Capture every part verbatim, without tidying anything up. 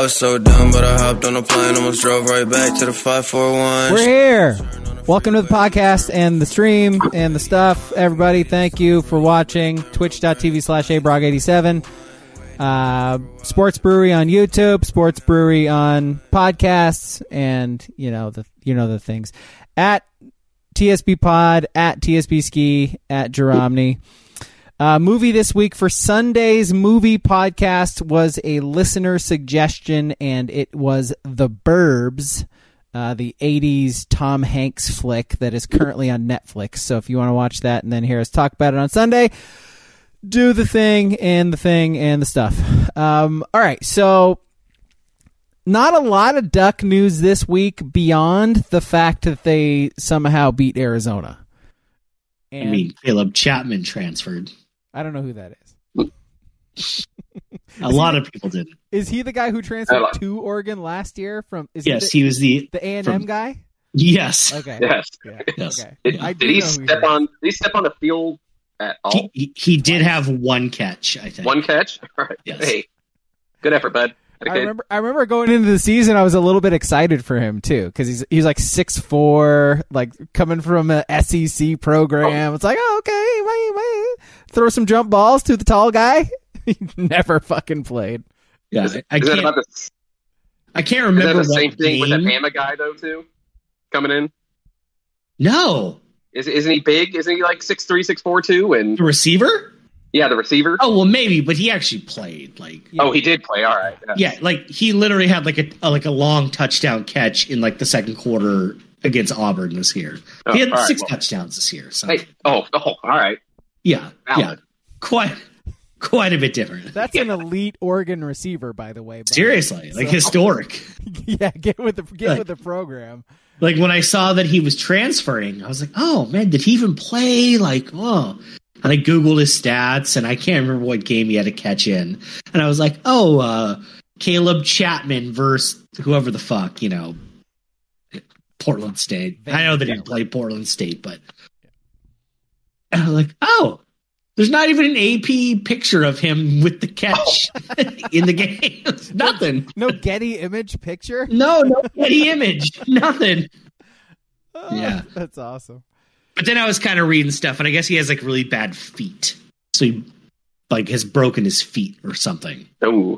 was so dumb, but I hopped on a plane, almost drove right back to the five four one. We're here. Welcome to the podcast and the stream and the stuff. Everybody, thank you for watching. Twitch.tv slash abrog87. Uh, Sports Brewery on YouTube, Sports Brewery on podcasts, and you know the you know the things. At T S B Pod, at T S B Ski, at Jeromny. Uh, movie this week for Sunday's movie podcast was a listener suggestion, and it was The Burbs, uh, the eighties Tom Hanks flick that is currently on Netflix. So if you want to watch that and then hear us talk about it on Sunday, do the thing and the thing and the stuff. Um, all right, so not a lot of Duck news this week beyond the fact that they somehow beat Arizona. And I mean, Caleb Chapman transferred. I don't know who that is. A lot of people didn't. Is he the guy who transferred to Oregon last year? From is yes, he, the, he was the the A and M guy. Yes. Okay. Yes. Yeah. Yes. Okay. Did, I did he step he on? Did he step on the field at all? He, he, he did have one catch, I think. One catch. All right. Yes. Hey, good effort, bud. I remember. I remember going into the season, I was a little bit excited for him too, because he's he's like six foot four, like coming from an S E C program. Oh. It's like, oh, okay, wait, wait. Throw some jump balls to the tall guy. He never fucking played. Yeah, is, I, is can't. About the, I can't remember. Is that the same what thing game? with that Bama guy though too, coming in? No. Is isn't he big? Isn't he like six three, six four too? And the receiver? Yeah, the receiver. Oh well, maybe, but he actually played. Like, yeah. Oh, he did play. All right. Yeah. yeah, like he literally had like a, a like a long touchdown catch in like the second quarter against Auburn this year. Oh, he had right, six well. touchdowns this year. So. Hey, oh, oh, all right. Yeah, Valid. yeah, quite, quite a bit different. That's yeah. an elite Oregon receiver, by the way. Seriously, like so, historic. Yeah, get with the get like, with the program. Like when I saw that he was transferring, I was like, oh man, did he even play? Like, oh. And I Googled his stats, and I can't remember what game he had to catch in. And I was like, oh, uh, Caleb Chapman versus whoever the fuck, you know, Portland State. I know they didn't play Portland State, but... And I was like, oh, there's not even an A P picture of him with the catch in the game. Nothing. No Getty image picture? No, no Getty image. Nothing. Oh, yeah. That's awesome. But then I was kind of reading stuff, and I guess he has like really bad feet, so he like has broken his feet or something. Oh,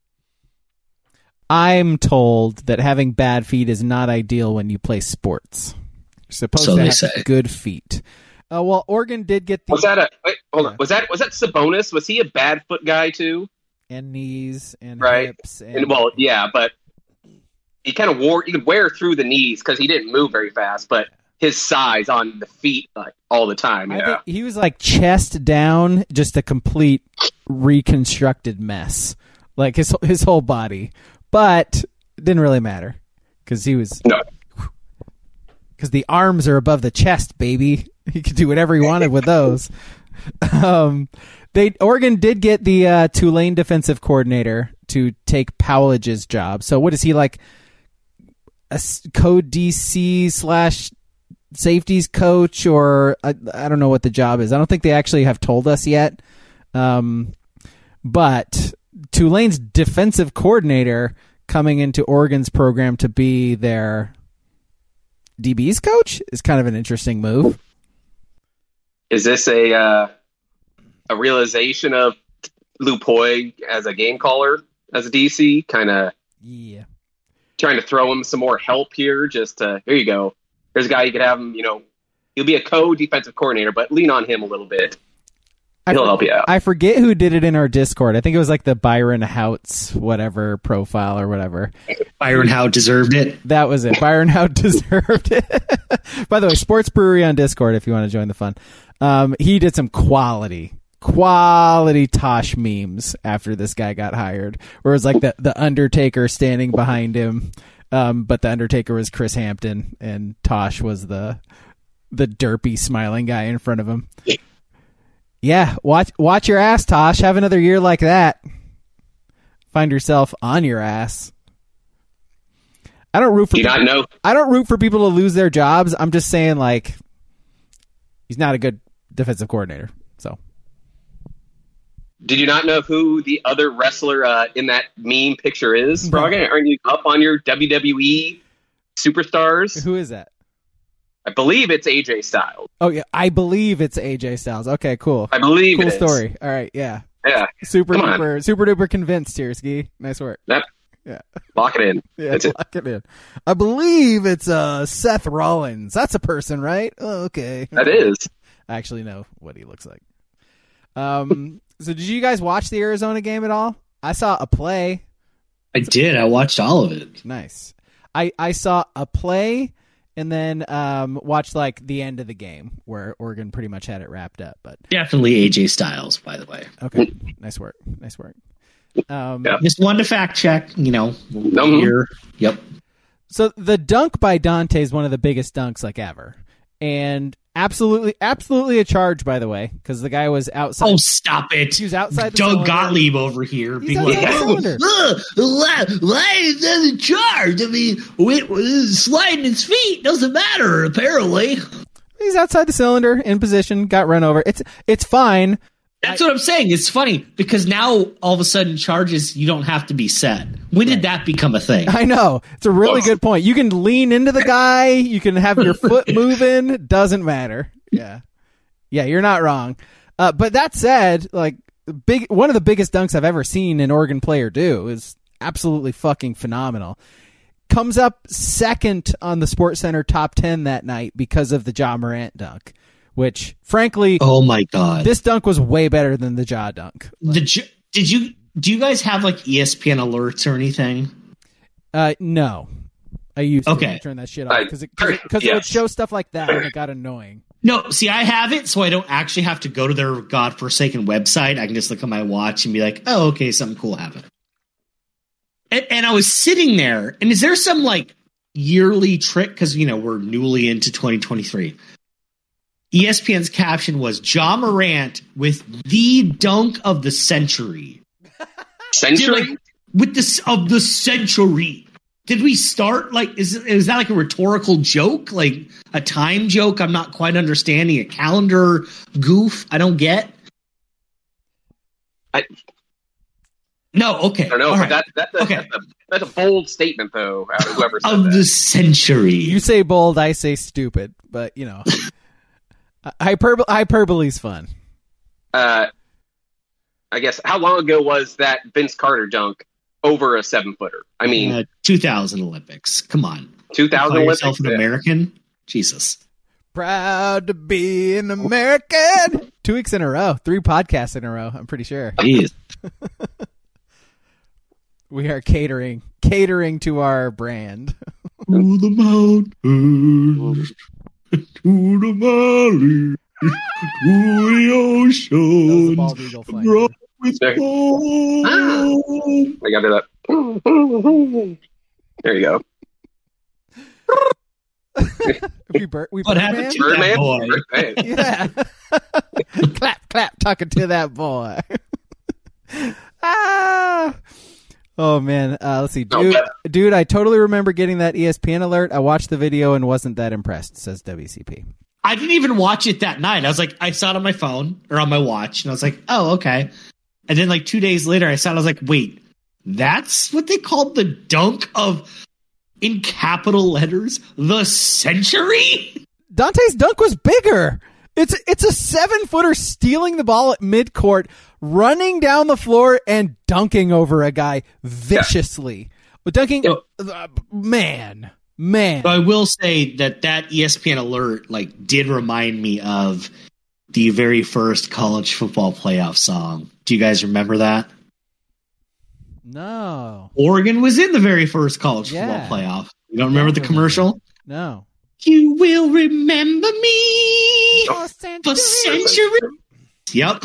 I'm told that having bad feet is not ideal when you play sports. You're supposed so to have say. good feet. Uh, well, Oregon did get the. Was that a? Wait, hold yeah. on. Was that was that Sabonis? Was he a bad foot guy too? And knees and right. hips. And, and well, yeah, but he kind of wore. You could wear through the knees because he didn't move very fast, but. His size on the feet like all the time. Yeah, I think he was like chest down, just a complete reconstructed mess, like his his whole body. But it didn't really matter because he was no, because the arms are above the chest, baby. He could do whatever he wanted with those. Um, they Oregon did get the uh, Tulane defensive coordinator to take Powledge's job. So what is he like? A code D C slash safeties coach, or I, I don't know what the job is. I don't think they actually have told us yet. Um, but Tulane's defensive coordinator coming into Oregon's program to be their D B's coach is kind of an interesting move. Is this a uh, a realization of Lupoy as a game caller, as a D C, kind of yeah, trying to throw him some more help here? Just to, here you go. There's a guy you could have him, you know, he'll be a co-defensive coordinator, but lean on him a little bit. He'll for, help you out. I forget who did it in our Discord. I think it was like the Byron Houts whatever profile or whatever. Byron Hout deserved it. That was it. Byron Hout deserved it. By the way, Sports Brewery on Discord if you want to join the fun. Um, he did some quality, quality Tosh memes after this guy got hired, where it was like the, the Undertaker standing behind him. Um, but the Undertaker was Chris Hampton, and Tosh was the the derpy smiling guy in front of him. Yeah, watch watch your ass, Tosh. Have another year like that. Find yourself on your ass. I don't root for Do you people, not know? I don't root for people to lose their jobs. I'm just saying, like, he's not a good defensive coordinator. So Did you not know who the other wrestler uh, in that meme picture is, Braga? Aren't you up on your W W E superstars? Who is that? I believe it's A J Styles. Oh yeah, I believe it's A J Styles. Okay, cool. I believe cool it is. story. All right, yeah. Yeah. Super Come on. duper, super duper convinced here, Ski. Nice work. Yep. Yeah. Lock it in. Yeah, That's it. lock it in. I believe it's uh Seth Rollins. That's a person, right? Oh, okay. That is. I actually know what he looks like. Um. So, did you guys watch the Arizona game at all? I saw a play. I did. I watched all of it. Nice. I I saw a play and then um watched like the end of the game where Oregon pretty much had it wrapped up. But Definitely A J Styles, by the way. okay, nice work. Nice work. Um, Yeah. Just one to fact check, you know. Mhm. Here. Yep. So the dunk by Dante is one of the biggest dunks like ever, and absolutely, absolutely a charge, by the way, because the guy was outside. Oh, stop it. He was outside the Doug cylinder. Gottlieb over here He's being outside like, the cylinder. "Ugh, why, why is that a charge? I mean, we, we, sliding his feet doesn't matter, apparently. He's outside the cylinder in position, got run over. It's it's fine. That's what I'm saying. It's funny because now all of a sudden charges you don't have to be set. When did that become a thing? I know. It's a really good point. You can lean into the guy. You can have your foot moving. Doesn't matter. Yeah. Yeah, you're not wrong. Uh, but that said, like big one of the biggest dunks I've ever seen an Oregon player do is absolutely fucking phenomenal. Comes up second on the Sports Center top ten that night because of the Ja Morant dunk, which frankly, Oh my god! this dunk was way better than the Ja dunk. The J- did you do you guys have like E S P N alerts or anything? Uh, no. I used to Okay. turn that shit off I- because it, 'cause it, 'cause it would yes. show stuff like that and it got annoying. No, see, I have it, so I don't actually have to go to their godforsaken website. I can just look at my watch and be like, "Oh, okay, something cool happened." And, and I was sitting there, and is there some like yearly trick? Because you know we're newly into twenty twenty-three. E S P N's caption was Ja Morant with the dunk of the century. Century? Like, with this of the century. Did we start like is is that like a rhetorical joke, like a time joke? I'm not quite understanding a calendar goof. I don't get. I- no, okay, I don't know, all but right. that, that, that, Okay. that's, a, that's a bold statement, though, out of whoever said of that. the century. You say bold, I say stupid, but you know, hyperbole hyperbole's fun. Uh, I guess, how long ago was that Vince Carter dunk over a seven-footer? I mean, uh, two thousand Olympics. Come on, two thousand Call Olympics? yourself an Yeah. American. Jesus. Proud to be an American. Two weeks in a row, three podcasts in a row. I'm pretty sure Jeez. we are catering, catering to our brand. To the mountains, to the valley, to the That was the ocean. bald eagle flying. Rock through. with There. gold. I got to do that. There you go. We bur- we What Birdman? happened to Birdman? that boy? Birdman. Yeah. Clap, clap, talking to that boy. ah. Oh man, uh, let's see, No, dude. but- Dude, I totally remember getting that E S P N alert. I watched the video and wasn't that impressed. Says W C P. I didn't even watch it that night. I was like, I saw it on my phone or on my watch, and I was like, oh, okay. And then like two days later, I saw it. I was like, wait, that's what they called the dunk of, in capital letters, the century? Dante's dunk was bigger. It's it's a seven footer stealing the ball at midcourt, running down the floor and dunking over a guy viciously. But dunking, Yo. uh, man, man. But I will say that that E S P N alert like did remind me of the very first college football playoff song. Do you guys remember that? No, Oregon was in the very first college Yeah. football playoff. You don't remember the Don't commercial? no. You will remember me For for centuries. Yep.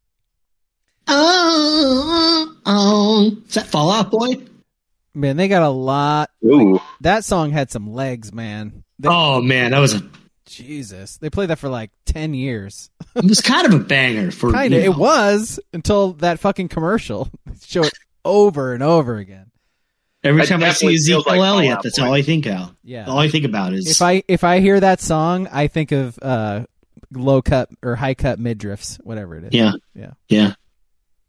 Oh, oh. Is that Fall Out Boy? Man, they got a lot. Ooh. That song had some legs, man. They- Oh man, that was a Jesus, they played that for like ten years. it was kind of a banger for Kind you of, know. it was until that fucking commercial. Show it over and over again. Every That time I see definitely feels Ezekiel like Fall Elliott, Out that's Boy. all I think of. Yeah. All I think about is If I if I hear that song, I think of uh, low cut or high cut midriffs, whatever it is. yeah, Yeah. yeah.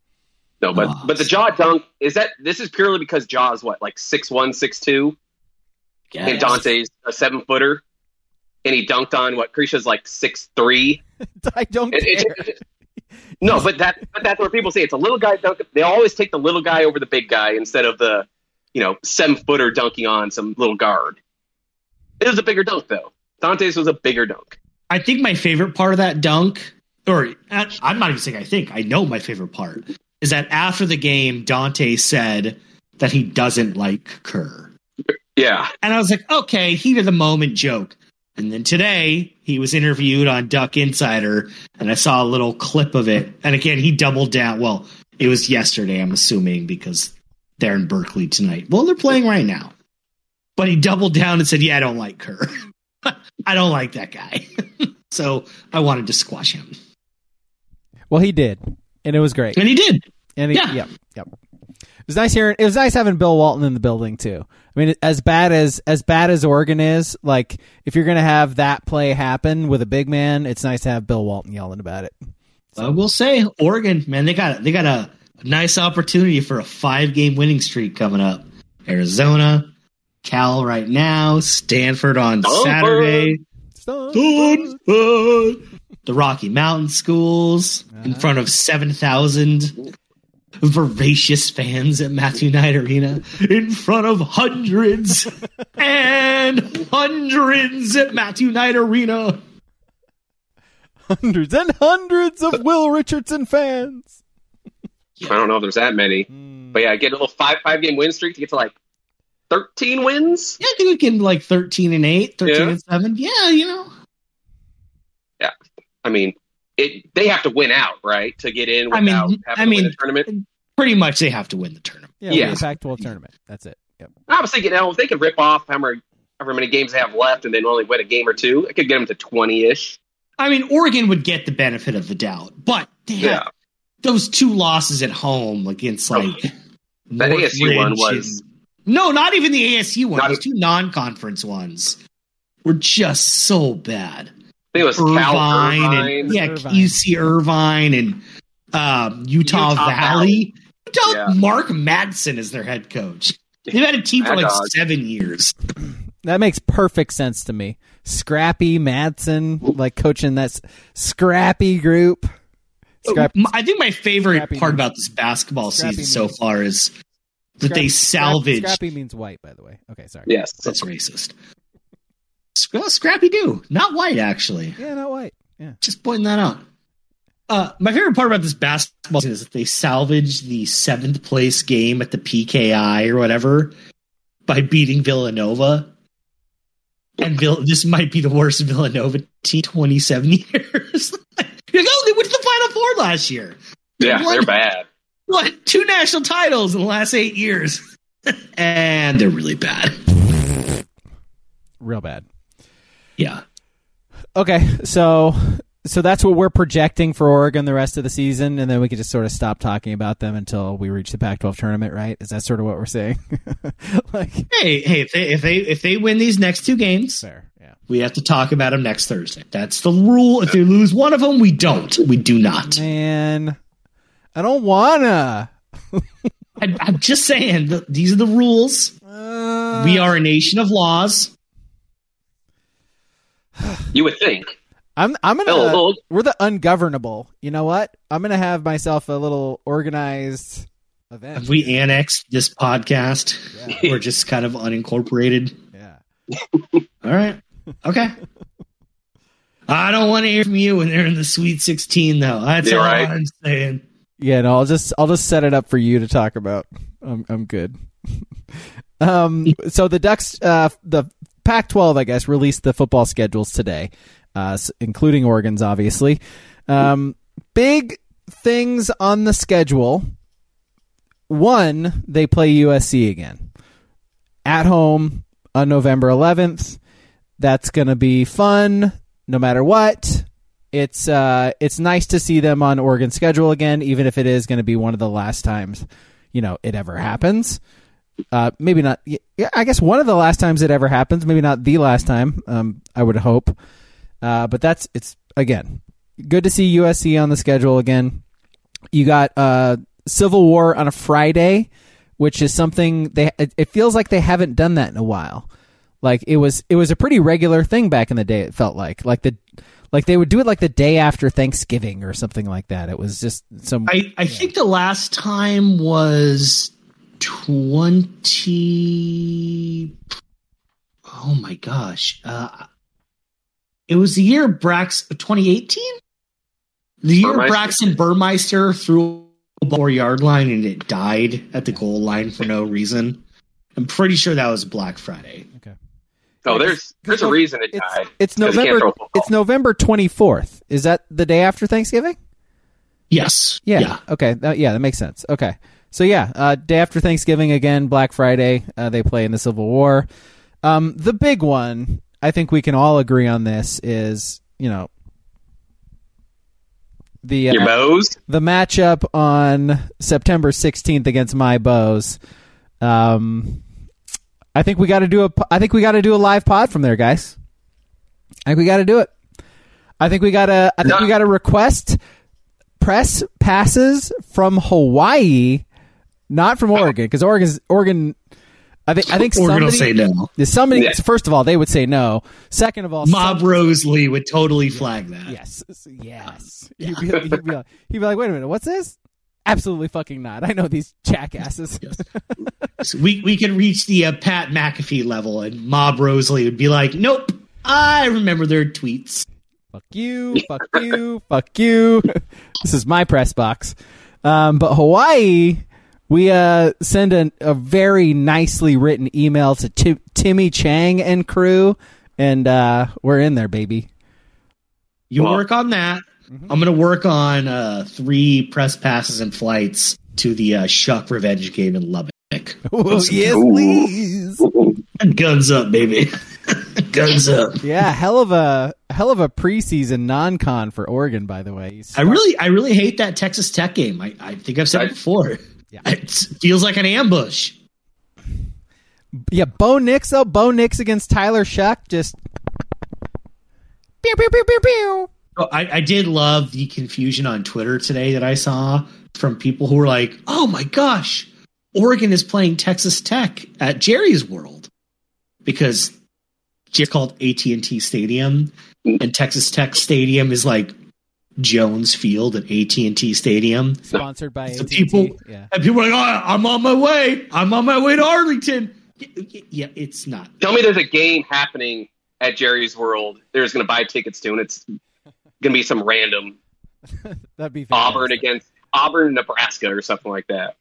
No, but Oh, but the jaw dunk is that this is purely because Jaw's what like six one, six two, yes. and Dante's a seven footer, and he dunked on what Krisha's like six three. I don't It- care. it- it- no, but that but that's what people say. It's a little guy dunk. They always take the little guy over the big guy instead of the you know seven footer dunking on some little guard. It was a bigger dunk though. Dante's was a bigger dunk. I think my favorite part of that dunk, or I'm not even saying I think, I know my favorite part, is that after the game, Dante said that he doesn't like Kerr. Yeah, And I was like, okay, heat of the moment joke. And then today, he was interviewed on Duck Insider, and I saw a little clip of it. And again, he doubled down. Well, it was yesterday, I'm assuming, because they're in Berkeley tonight. Well, they're playing right now. But he doubled down and said, yeah, I don't like Kerr. I don't like that guy. So I wanted to squash him. Well, he did, and it was great. And he did. And he, Yeah. yep, yep. It was nice hearing. It was nice having Bill Walton in the building too. I mean, as bad as as bad as Oregon is, like if you're gonna have that play happen with a big man, it's nice to have Bill Walton yelling about it. I will say, Oregon, man, they got they got a nice opportunity for a five game winning streak coming up. Arizona, Cal right now, Stanford on Stanford. Saturday. So, Stanford. The Rocky Mountain schools in front of seven thousand voracious fans at Matthew Knight Arena, in front of hundreds and hundreds at Matthew Knight Arena. hundreds and hundreds of Will Richardson fans. I don't know if there's that many, Mm. but yeah, get a little five five game win streak to get to like thirteen wins. Yeah, I think we can like thirteen and eight, thirteen Yeah. and seven. Yeah, you know. I mean, it they have to win out, right, to get in I without mean- having I to win mean- the tournament. Pretty much they have to win the tournament. Yeah, Yeah. yeah. Pac twelve tournament. That's it. Yep. I was thinking, you know, if they could rip off however, however many games they have left and then only win a game or two, it could get them to twenty-ish. I mean, Oregon would get the benefit of the doubt, but they had Yeah. those two losses at home against like That A S U one Northridge was- and- no, not even the A S U one. Not Those two non-conference ones were just so bad. I think it was Cal Irvine, Irvine. and yeah, Irvine. U C Irvine and um, Utah, Utah Valley. Valley. Utah, Yeah. Mark Madsen is their head coach. They've had a team for Mad like Dog. seven years. That makes perfect sense to me. Scrappy Madsen, like coaching that s- scrappy group. Scrap- M- I think my favorite Scrappy part means- about this basketball Scrappy season so means- far is that they Scrap- salvage. Scrappy means white, by the way. Okay, sorry. Yes. That's racist. Sc- Scrappy do not white, actually. Yeah, not white. Yeah. Just pointing that out. Uh, my favorite part about this basketball season is that they salvaged the seventh place game at the P K I or whatever by beating Villanova. And Vill- this might be the worst Villanova team in twenty-seven years. You're like, oh, they went to the Final Four last year. Yeah, What? they're bad. What? Two national titles in the last eight years. And they're really bad. Real bad. Yeah. Okay, so so that's what we're projecting for Oregon the rest of the season, and then we can just sort of stop talking about them until we reach the Pac twelve tournament, right? Is that sort of what we're saying? Like, Hey, hey, if they if they if they win these next two games, fair, yeah. we have to talk about them next Thursday. That's the rule. If they lose one of them, we don't. We do not. Man, I don't wanna. I, I'm just saying. th- These are the rules. Uh, We are a nation of laws. You would think. I'm. I'm gonna. Oh, oh. We're the ungovernable. You know what? I'm gonna have myself a little organized event. Have we annexed this podcast? Yeah. We're just kind of unincorporated. Yeah. All right. Okay. I don't want to hear from you when they're in the Sweet sixteen, though. That's Yeah, all right. I'm saying. Yeah, no, I'll just I'll just set it up for you to talk about. I'm I'm good. um, so the Ducks, uh, the Pac twelve, I guess, released the football schedules today, uh, s- including Oregon's, obviously. Um, big things on the schedule. One, they play U S C again at home on November eleventh. That's going to be fun, no matter what. It's uh, it's nice to see them on Oregon's schedule again, even if it is going to be one of the last times, you know, it ever happens. Uh, maybe not. Yeah, I guess one of the last times it ever happens. Maybe not the last time. Um, I would hope. Uh, but that's it's again good to see U S C on the schedule again. You got uh, Civil War on a Friday, which is something they. It, it feels like they haven't done that in a while. Like it was, it was a pretty regular thing back in the day. It felt like, like the, like they would do it like the day after Thanksgiving or something like that. It was just some. I, I yeah. think the last time was twenty. Oh my gosh! Uh, it was the year Brax twenty eighteen. The year Burmeister. Braxton Burmeister threw a four yard line and it died at the goal line for no reason. I'm pretty sure that was Black Friday. Okay. Oh, there's there's a reason it died. It's, it's November. It's November twenty-fourth. Is that the day after Thanksgiving? Yes. Yeah. yeah. Okay. That, yeah, that makes sense. Okay. So yeah, uh, day after Thanksgiving again, Black Friday. Uh, they play in the Civil War. Um, the big one, I think we can all agree on this, is you know the uh, your Bows, the matchup on September sixteenth against my Bows. Um. I think we got to do a. I think we got to do a live pod from there, guys. I think we got to do it. I think we got to. I think no. we got to request press passes from Hawaii, not from Oregon, because Oregon's Oregon. I think. I think Oregon somebody will say no. Somebody. Yeah. First of all, they would say no. Second of all, Mob some, Rosalie would totally flag that. Yes. Yes. Yeah. He'd, be, he'd, be like, he'd be like, wait a minute, what's this? Absolutely fucking not. I know these jackasses. Yes. So we we can reach the uh, Pat McAfee level, and Mob Rosalie would be like, "Nope, I remember their tweets." Fuck you, fuck you, fuck you. This is my press box. Um, but Hawaii, we uh, send a, a very nicely written email to T- Timmy Chang and crew, and uh, we're in there, baby. You well, work on that. Mm-hmm. I'm going to work on uh, three press passes and flights to the uh, Shuck Revenge game in Lubbock. Oh, yes, please. Guns up, baby. Guns up. Yeah, hell of a hell of a preseason non-con for Oregon, by the way. I really, I really hate that Texas Tech game. I, I think I've said it before. Yeah. It feels like an ambush. Yeah, Bo Nix though. Bo Nix against Tyler Shuck. Just pew pew pew pew pew. Oh, I, I did love the confusion on Twitter today that I saw from people who were like, "Oh my gosh, Oregon is playing Texas Tech at Jerry's World," because it's called A T and T Stadium, and Texas Tech Stadium is like Jones Field at A T and T Stadium. Sponsored by so A T and T. People, yeah. And people are like, "Oh, I'm on my way. I'm on my way to Arlington." Yeah, it's not. Tell me there's a game happening at Jerry's World. There's going to buy tickets to, and it's going to be some random That'd be Auburn against Auburn, Nebraska, or something like that.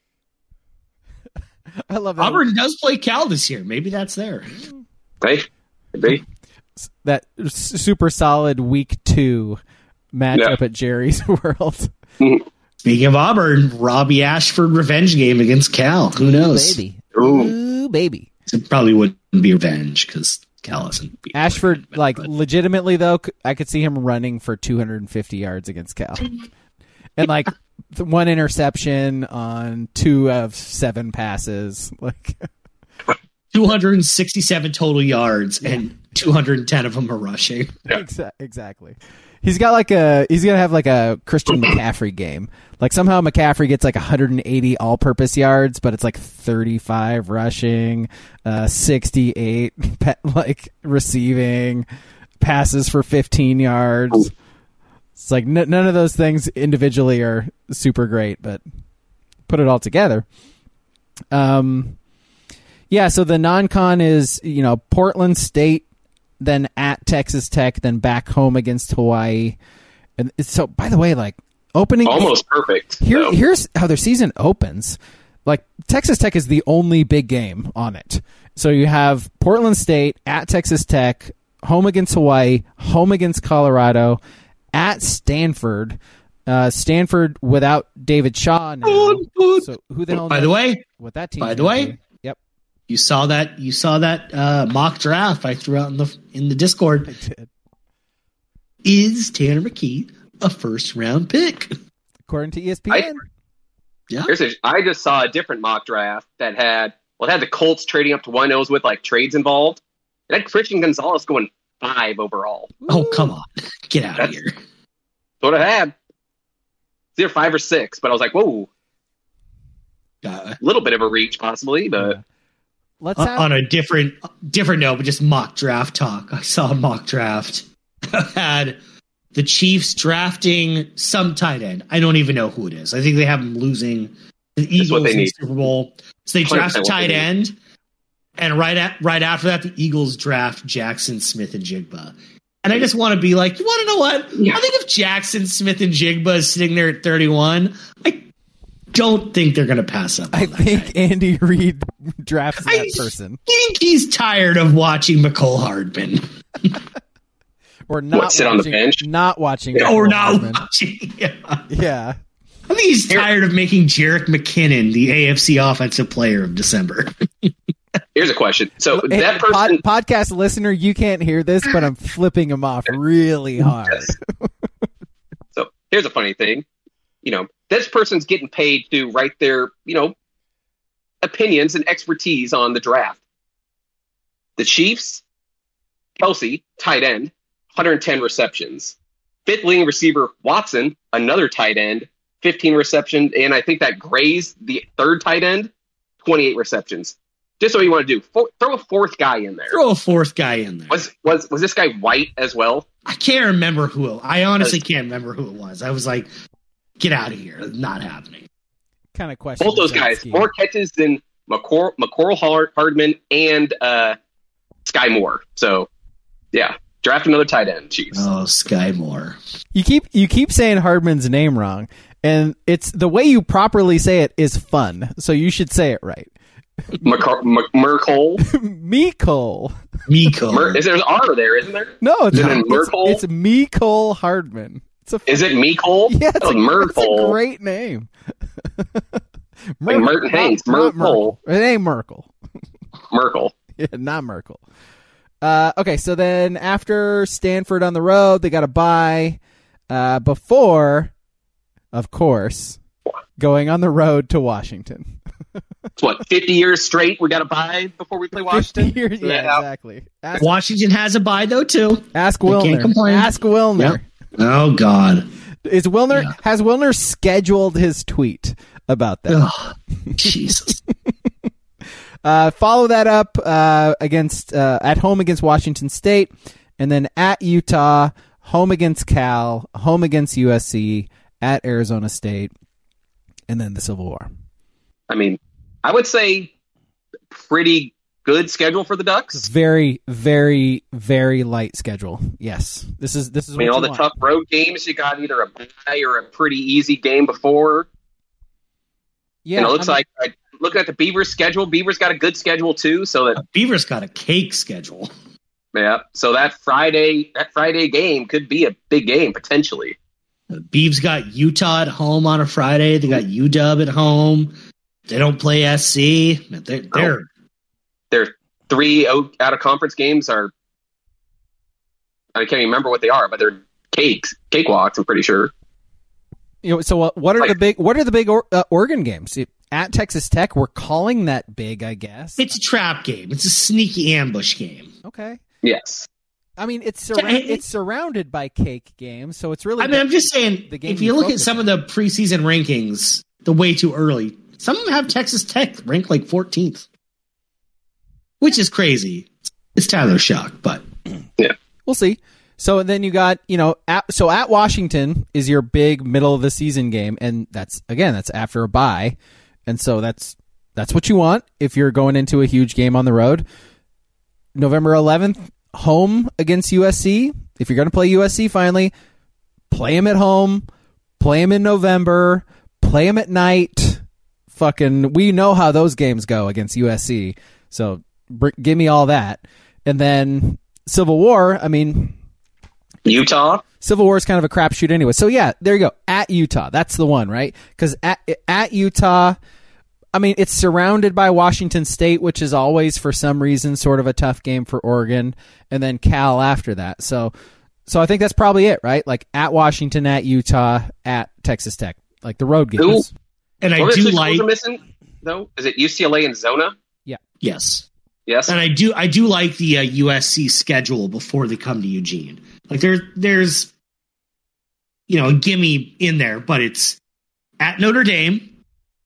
I love that. Auburn does play Cal this year. Maybe that's there. Hey, maybe. That super solid week two matchup yeah. at Jerry's World. Speaking of Auburn, Robbie Ashford revenge game against Cal. Who knows? Ooh, baby. Ooh, Ooh baby. It probably wouldn't be revenge because Cal isn't. Ashford, like, but. legitimately, though, I could see him running for two hundred fifty yards against Cal. And, like, one interception on two of seven passes. Like two hundred sixty-seven total yards, and two hundred ten of them are rushing. Yeah. Exa- exactly. He's got like a he's gonna have like a Christian McCaffrey game. Like somehow McCaffrey gets like one hundred eighty all-purpose yards, but it's like thirty-five rushing, uh, sixty-eight pe- like receiving, passes for fifteen yards. It's like n- none of those things individually are super great, but put it all together. Um, yeah. So the non-con is you know Portland State, then at Texas Tech, then back home against Hawaii. And so, by the way, like opening almost perfect. Here, so. Here's how their season opens. Like Texas Tech is the only big game on it. So you have Portland State at Texas Tech, home against Hawaii, home against Colorado, at Stanford. Uh, Stanford without David Shaw now. So who the hell? By the way, what that team? By the way. Be? Yep. You saw that. You saw that uh, mock draft I threw out in the in the Discord. I did. Is Tanner McKee a first round pick? According to E S P N. I, yeah. Here's a, I just saw a different mock draft that had well, it had the Colts trading up to one O's with like trades involved. It had Christian Gonzalez going five overall. Oh come on, get out That's of here! What it had. It's either five or six, but I was like, whoa. Uh, a little bit of a reach, possibly, but Yeah. Let's on, have, on a different different note, but just mock draft talk. I saw a mock draft had the Chiefs drafting some tight end. I don't even know who it is. I think they have them losing the Eagles what they in the need. Super Bowl. So they draft a one hundred percent what tight they need. end, and right at right after that, the Eagles draft Jackson Smith and Jigba. And I just want to be like, you want to know what? Yeah. I think if Jackson Smith and Jigba is sitting there at thirty-one, I don't think they're going to pass up on I that think guy. Andy Reid drafts that I person. think he's tired of watching McCole Hardman. Or not What, sit on the watching, bench? Not watching. Or Nicole not Hardman. watching. Yeah. Yeah. I think he's tired of making Jerick McKinnon the A F C Offensive Player of December. here's a question. So Hey, that pod- person, podcast listener, you can't hear this, but I'm flipping him off really hard. so here's a funny thing. You know, this person's getting paid to write their, you know, opinions and expertise on the draft. The Chiefs, Kelsey, tight end, one hundred ten receptions. Fifth leading receiver, Watson, another tight end, fifteen receptions. And I think that Gray's the third tight end, twenty-eight receptions. Just so you want to do, Fo- throw a fourth guy in there. Throw a fourth guy in there. Was was was this guy white as well? I can't remember who it, I honestly can't remember who it was. I was like, get out of here. Not happening. Kind of question. Both those guys, more catches than McCor- McCorl Hard- Hardman and uh, Sky Moore. So, yeah, draft another tight end, Chiefs. Oh, Sky Moore. You keep you keep saying Hardman's name wrong, and it's the way you properly say it is fun. So you should say it right. McCor- M- Mercole. Mecole. Miko. Mer- is there an R there, isn't there? No, it's Is it not. It's, Mercole? it's Mecole Hardman. It's a Is it Mecole? yeah, it's, oh, a, it's a Mercole. great name. Like Merton Hanks, not Mercole. Merkel. It ain't Merkel. Merkel. Yeah, not Merkel. Uh, okay, so then after Stanford on the road, they got a bye uh, before, of course, going on the road to Washington. It's what, fifty years straight we got to buy before we play Washington? fifty years, Is that yeah, how- exactly. Ask, Washington has a bye, though, too. ask They can't Wilner. complain. Ask Wilner. Yep. Oh, God. Is Wilner Yeah. has Wilner scheduled his tweet about that? Ugh, Jesus. Uh, follow that up uh, against uh, at home against Washington State, and then at Utah, home against Cal, home against U S C, at Arizona State, and then the Civil War. I mean, I would say pretty good schedule for the Ducks. Very, very, very light schedule. Yes, this is this is. I mean, what all you the want. tough road games, you got either a bye or a pretty easy game before. Yeah, and it looks I mean, like, I, looking at the Beavers schedule, Beavers got a good schedule too. So that, Beaver's got a cake schedule. yeah, so that Friday, that Friday game could be a big game potentially. Beavs got Utah at home on a Friday. They got U W at home. They don't play S C. They're, they're Their three out out of conference games are, I can't even remember what they are, but they're cakes, cakewalks. I'm pretty sure. you know, so uh, what are Like- the big what are the big or, uh, Oregon games at Texas Tech? We're calling that big, I guess. it's a trap game. It's a sneaky ambush game. Okay. Yes. I mean, it's surra- Hey, hey. it's surrounded by cake games, so it's really. I mean, I'm just saying, the game if you you look at focus some of the preseason rankings, the way too early, some of them have Texas Tech ranked like fourteenth, which is crazy. It's Tyler Shock, but we'll see. So then you got, you know, at, so at Washington is your big middle of the season game, and that's again that's after a bye, and so that's that's what you want if you're going into a huge game on the road. November eleventh, home against U S C. If you're going to play U S C finally, play them at home, play them in November, play them at night. Fucking, we know how those games go against U S C. So br- give me all that. And then Civil War, I mean, Utah. Civil War is kind of a crapshoot anyway. So yeah, there you go. At Utah, that's the one, right? Because at at Utah, I mean, it's surrounded by Washington State, which is always for some reason sort of a tough game for Oregon, and then Cal after that. So, so I think that's probably it, right? Like at Washington, at Utah, at Texas Tech, like the road games. Who? and I What are the do two schools like are missing though? Is it U C L A and Zona? yes, Yes. and I do I do like the uh, U S C schedule before they come to Eugene. Like there there's you know a gimme in there, but it's at Notre Dame,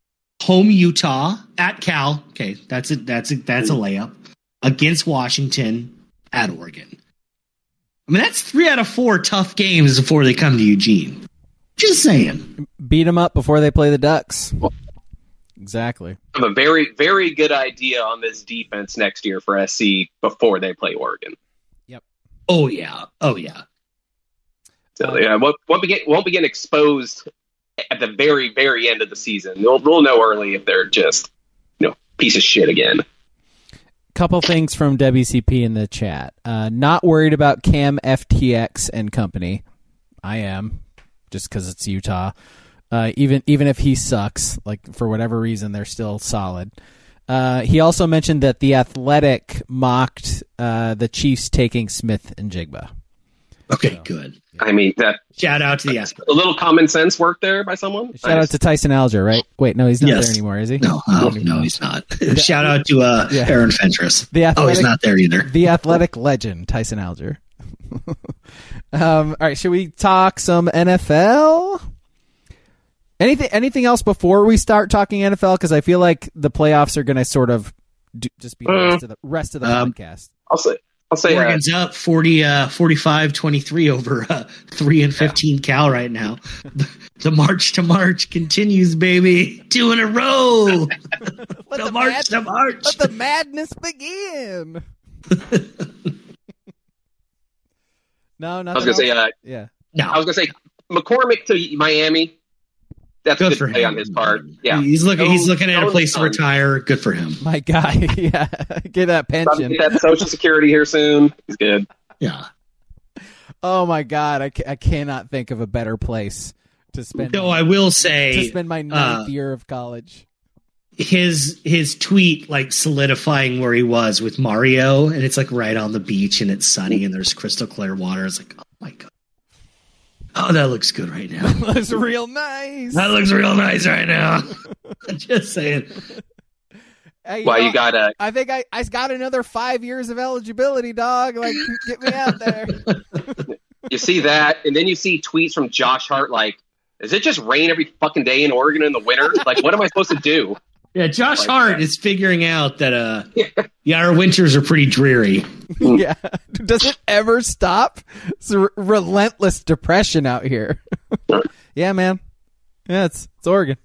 home Utah, at Cal. Okay, that's a that's a that's a layup. Against Washington, at Oregon. I mean, that's three out of four tough games before they come to Eugene. Just saying. Beat them up before they play the Ducks. Exactly. I have a very, very good idea on this defense next year for S C before they play Oregon. Yep. Oh, yeah. Oh, yeah. So, yeah, won't, won't, be get, won't be getting exposed at the very, very end of the season. We'll, we'll know early if they're just, you know, piece of shit again. Couple things from W C P in the chat. Uh, not worried about Cam F T X and company. I am, just because it's Utah. Uh, even even if he sucks, like for whatever reason, they're still solid. Uh, he also mentioned that the Athletic mocked uh, the Chiefs taking Smith and Jigba. Okay, so, good. I mean, that shout out to the Athletic. A little common sense work there by someone. Shout nice. out to Tyson Alger, right? Wait, no, he's not yes. there anymore, is he? No, oh, no, he's not. Shout out to uh, yeah. Aaron Fentress. The Athletic, oh, he's not there either. The Athletic legend, Tyson Alger. um, all right, should we talk some N F L? Anything anything else before we start talking N F L? Because I feel like the playoffs are going to sort of do, just be the uh, rest of the, rest of the um, podcast. I'll say. I'll say Oregon's uh, up forty, uh, forty-five twenty-three over uh, three and fifteen yeah. Cal right now. The, the march to March continues, baby. Two in a row. the, the march mad- to March. Let the madness begin. no, no. I was going to say, uh, yeah. No. I was going to say McCormick to Miami. That's good a good for play him on his part. Yeah, he's looking. No, he's looking at no a place fun. to retire. Good for him. My guy, yeah, get that pension. Get that Social Security here soon. He's good. Yeah. Oh my God, I, ca- I cannot think of a better place to spend. No, my, I will say to spend my ninth uh, year of college. His his tweet like solidifying where he was with Mario, and it's like right on the beach, and it's sunny, and there's crystal clear water. It's like, oh my God. Oh, that looks good right now. That looks real nice. That looks real nice right now. Just saying. Hey, you well, know, you got a. I think I I got another five years of eligibility, dog. Like, get me out there. You see that, and then you see tweets from Josh Hart like, "Does it just rain every fucking day in Oregon in the winter? Like, what am I supposed to do?" Yeah, Josh like Hart that. is figuring out that uh, yeah. yeah, our winters are pretty dreary. Yeah, does it ever stop? It's a re- relentless depression out here. Yeah, man. Yeah, it's it's Oregon.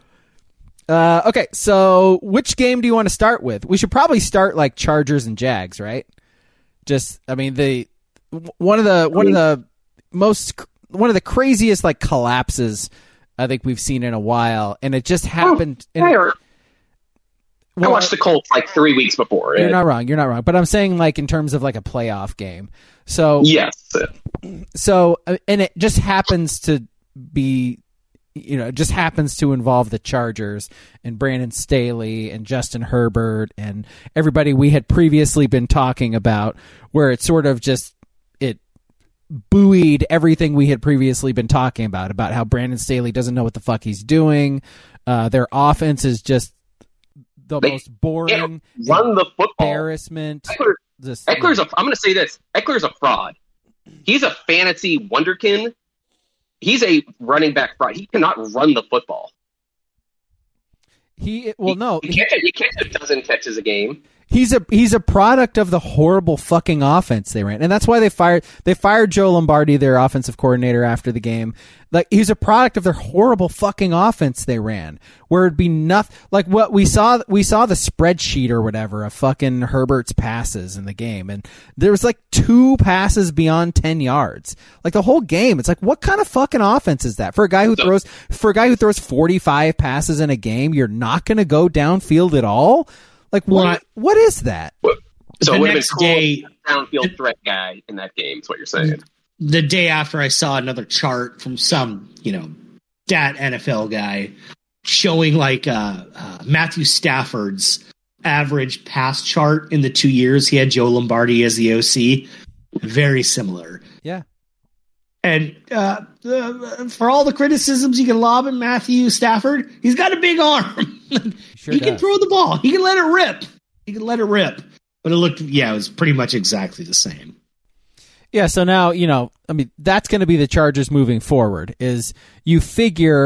Uh, okay, so which game do you want to start with? We should probably start like Chargers and Jags, right? Just, I mean, the one of the one of the most one of the craziest like collapses I think we've seen in a while, and it just happened. Oh, and it, well, I watched the Colts like three weeks before. You're it, not wrong. You're not wrong. But I'm saying like in terms of like a playoff game. So yes. So and it just happens to be, you know, it just happens to involve the Chargers and Brandon Staley and Justin Herbert and everybody we had previously been talking about, where it sort of just it buoyed everything we had previously been talking about about how Brandon Staley doesn't know what the fuck he's doing. Uh, their offense is just the they most boring run the football embarrassment. Eckler, Just, Eckler's a, I'm going to say this. Eckler's a fraud. He's a fantasy wonderkin. He's a running back fraud. He cannot run the football. He well, he, no, he can't. He can't do a dozen catches a game. He's a he's a product of the horrible fucking offense they ran, and that's why they fired they fired Joe Lombardi, their offensive coordinator, after the game. Like, he's a product of their horrible fucking offense they ran, where it'd be nothing like what we saw. We saw the spreadsheet or whatever of fucking Herbert's passes in the game, and there was like two passes beyond ten yards. Like the whole game, it's like, what kind of fucking offense is that for a guy who throws for a guy who throws forty-five passes in a game? You're not going to go downfield at all. Like, what? What, what is that? So the it would have been next cool day, downfield threat guy in that game. Is what you're saying. The day after, I saw another chart from some, you know, stat N F L guy showing like uh, uh, Matthew Stafford's average pass chart in the two years he had Joe Lombardi as the O C. Very similar. Yeah. And uh, uh, for all the criticisms you can lob at Matthew Stafford, he's got a big arm. Sure he does. can throw the ball. He can let it rip. He can let it rip. But it looked, yeah, it was pretty much exactly the same. Yeah, so now, you know, I mean, that's going to be the Chargers moving forward, is you figure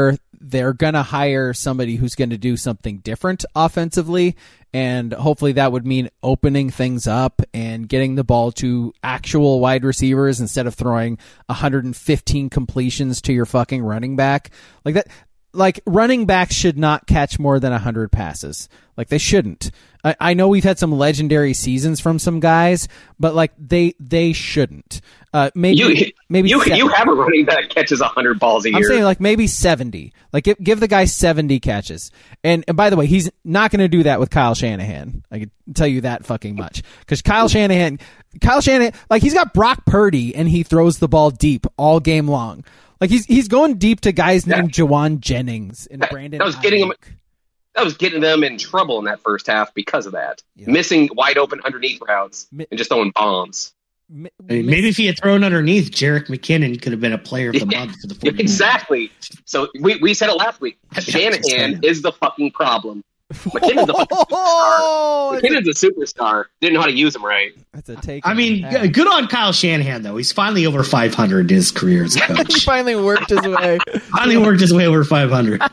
they're going to hire somebody who's going to do something different offensively. And hopefully that would mean opening things up and getting the ball to actual wide receivers instead of throwing one hundred fifteen completions to your fucking running back. Like that, like running backs should not catch more than one hundred passes. Like they shouldn't. I, I know we've had some legendary seasons from some guys, but like they they shouldn't. Uh, maybe you, maybe you seventy. you have a running back that catches one hundred balls a year. I'm saying like maybe seventy. Like give, give the guy seventy catches. And, and by the way, he's not going to do that with Kyle Shanahan. I can tell you that fucking much. Because Kyle Shanahan, Kyle Shanahan, like he's got Brock Purdy and he throws the ball deep all game long. Like he's he's going deep to guys Yeah. named Jawan Jennings and Brandon. That was getting him. Ayuk. That was getting them in trouble in that first half because of that. Yeah. Missing wide open underneath routes Mi- and just throwing bombs. Mi- I mean, miss- maybe if he had thrown underneath, Jerick McKinnon could have been a player of the Yeah. month for the Yeah, 49ers. exactly. So we, we said it last week. Shanahan is the fucking problem. McKinnon's a fucking superstar. Oh, that's a- McKinnon's a superstar. Didn't know how to use him right. that's a take. I mean, Yeah. g- good on Kyle Shanahan, though. He's finally over five hundred in his career as a he coach. finally worked his way. finally worked his way over five hundred.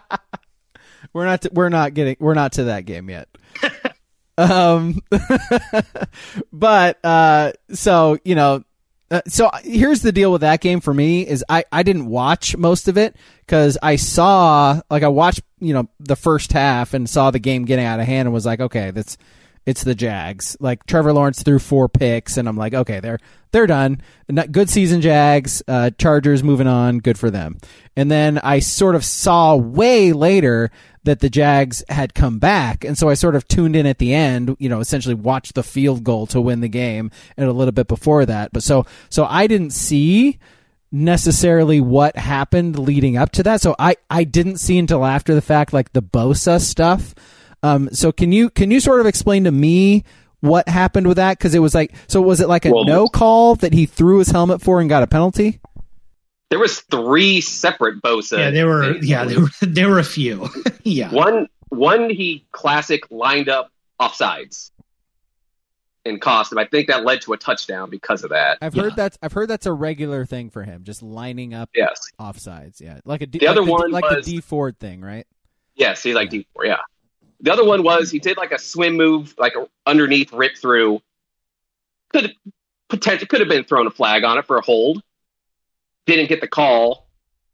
We're not. To, we're not getting. We're not to that game yet. um, but uh, so you know, uh, so here's the deal with that game for me is I I didn't watch most of it because I saw like I watched you know the first half and saw the game getting out of hand and was like, okay, that's it's the Jags. Like Trevor Lawrence threw four picks and I'm like, okay, they're they're done. Not good season, Jags. Uh, Chargers moving on. Good for them. And then I sort of saw way later that the Jags had come back. And so I sort of tuned in at the end, you know, essentially watched the field goal to win the game and a little bit before that. But so, so I didn't see necessarily what happened leading up to that. So I, I didn't see until after the fact, like the Bosa stuff. Um, so can you, can you sort of explain to me what happened with that? Cause it was like, so was it like a Well, no call that he threw his helmet for and got a penalty? There was three separate Bosa. Yeah, there were. Yeah, there were. There were a few. yeah. One, one he classic lined up offsides and cost him. I think that led to a touchdown because of that. I've Yeah. heard that's I've heard that's a regular thing for him, just lining up Yes. offsides. Yeah, like a D, The like other the, one like was- the D Ford thing, right? Yes, he's like D four, yeah. The other one was he did like a swim move, like a underneath rip through. Could potentially could have been thrown a flag on it for a hold. Didn't get the call.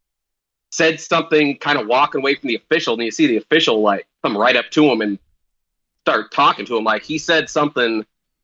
Said something, kind of walking away from the official, and you see the official like come right up to him and start talking to him. Like he said something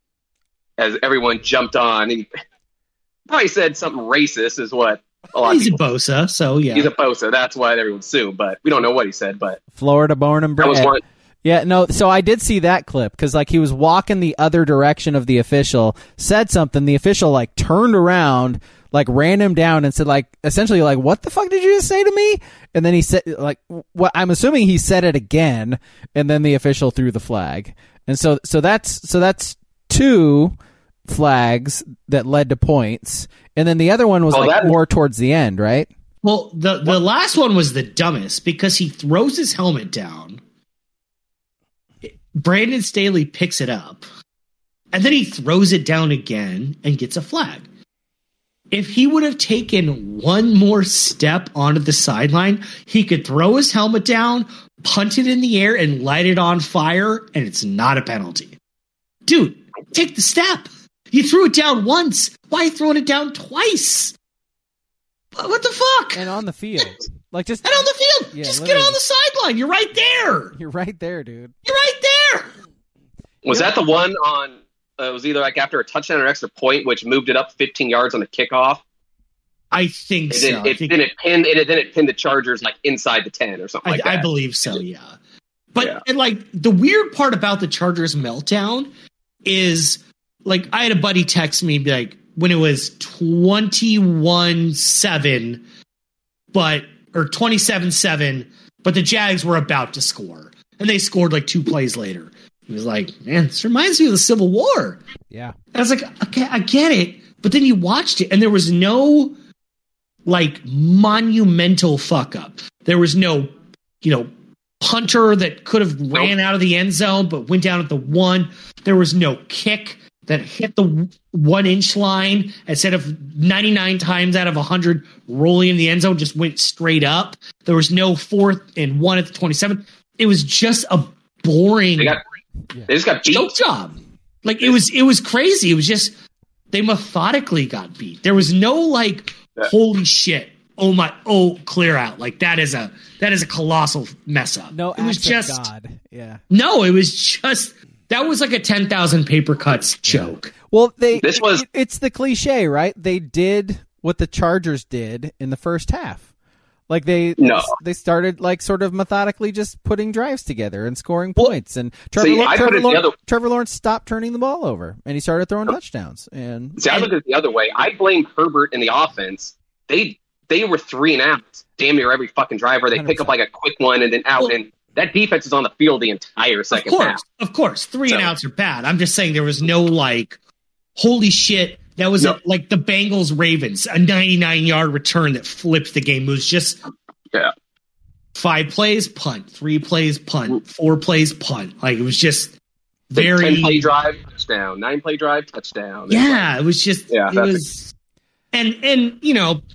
as everyone jumped on. He probably said something racist, is what a lot He's a of people. Bosa, so yeah. He's a Bosa. That's why everyone's assumed, but we don't know what he said. But Florida born and that bred. was one. Yeah, no. So I did see that clip because like he was walking the other direction of the official, said something. The official like turned around, like ran him down and said like essentially like, "What the fuck did you just say to me?" And then he said like, "What?" I'm assuming he said it again, and then the official threw the flag. And so so that's so that's two flags that led to points, and then the other one was Oh, like that- more towards the end, right? Well, the the last one was the dumbest because he throws his helmet down. Brandon Staley picks it up, and then he throws it down again and gets a flag. If he would have taken one more step onto the sideline, he could throw his helmet down, punt it in the air, and light it on fire, and it's not a penalty. Dude, take the step. You threw it down once. Why are you throwing it down twice? What the fuck? And on the field, like just And on the field, Yeah, just get literally. on the sideline. You're right there. you're right there, dude. You're right there. Was Yeah. that the one on? Uh, it was either like after a touchdown or extra point, which moved it up fifteen yards on the kickoff. I think And so. then I, it, think, then it pinned. And then it pinned the Chargers like inside the ten or something I, like I that. believe so. Yeah. But Yeah. and like the weird part about the Chargers meltdown is like I had a buddy text me like when it was twenty-one seven, but or twenty-seven seven, but the Jags were about to score, and they scored like two plays later. He was like, "Man, this reminds me of the Civil War." Yeah. I was like, okay, I get it. But then you watched it, and there was no, like, monumental fuck up. There was no, you know, punter that could have ran out of the end zone but went down at the one. There was no kick that hit the one inch line instead of ninety-nine times out of one hundred rolling in the end zone, just went straight up. There was no fourth and one at the twenty-seven. It was just a boring They, got, they just got beat. choke job. Like it was, it was crazy. It was just, they methodically got beat. There was no like, Yeah. holy shit. Oh my, oh, clear out. Like that is a, that is a colossal mess up. No, it was act of just, God. Yeah. no, it was just, that was like a ten thousand paper cuts joke. Well, they This was- it- it's the cliche, right? They did what the Chargers did in the first half. Like they No. they started like sort of methodically just putting drives together and scoring Well, points. And Trevor, see, Law- I put Trevor, it the Law- other- Trevor Lawrence stopped turning the ball over and he started throwing touchdowns. And See, I look at it the other way. I blame Herbert and the offense. They they were three and out damn near every fucking drive where they pick up like a quick one and then out. Well- and that defense is on the field the entire Of second course, half. of course, three and So- outs are bad. I'm just saying there was no like, holy shit, that was No. a, like the Bengals Ravens, a ninety-nine yard return that flipped the game. It was just Yeah. five plays, punt, three plays, punt, four plays, punt. Like it was just The very, ten play drive, touchdown. Nine play drive, touchdown. It's yeah, it was just, Yeah, it that's was, and, and, you know,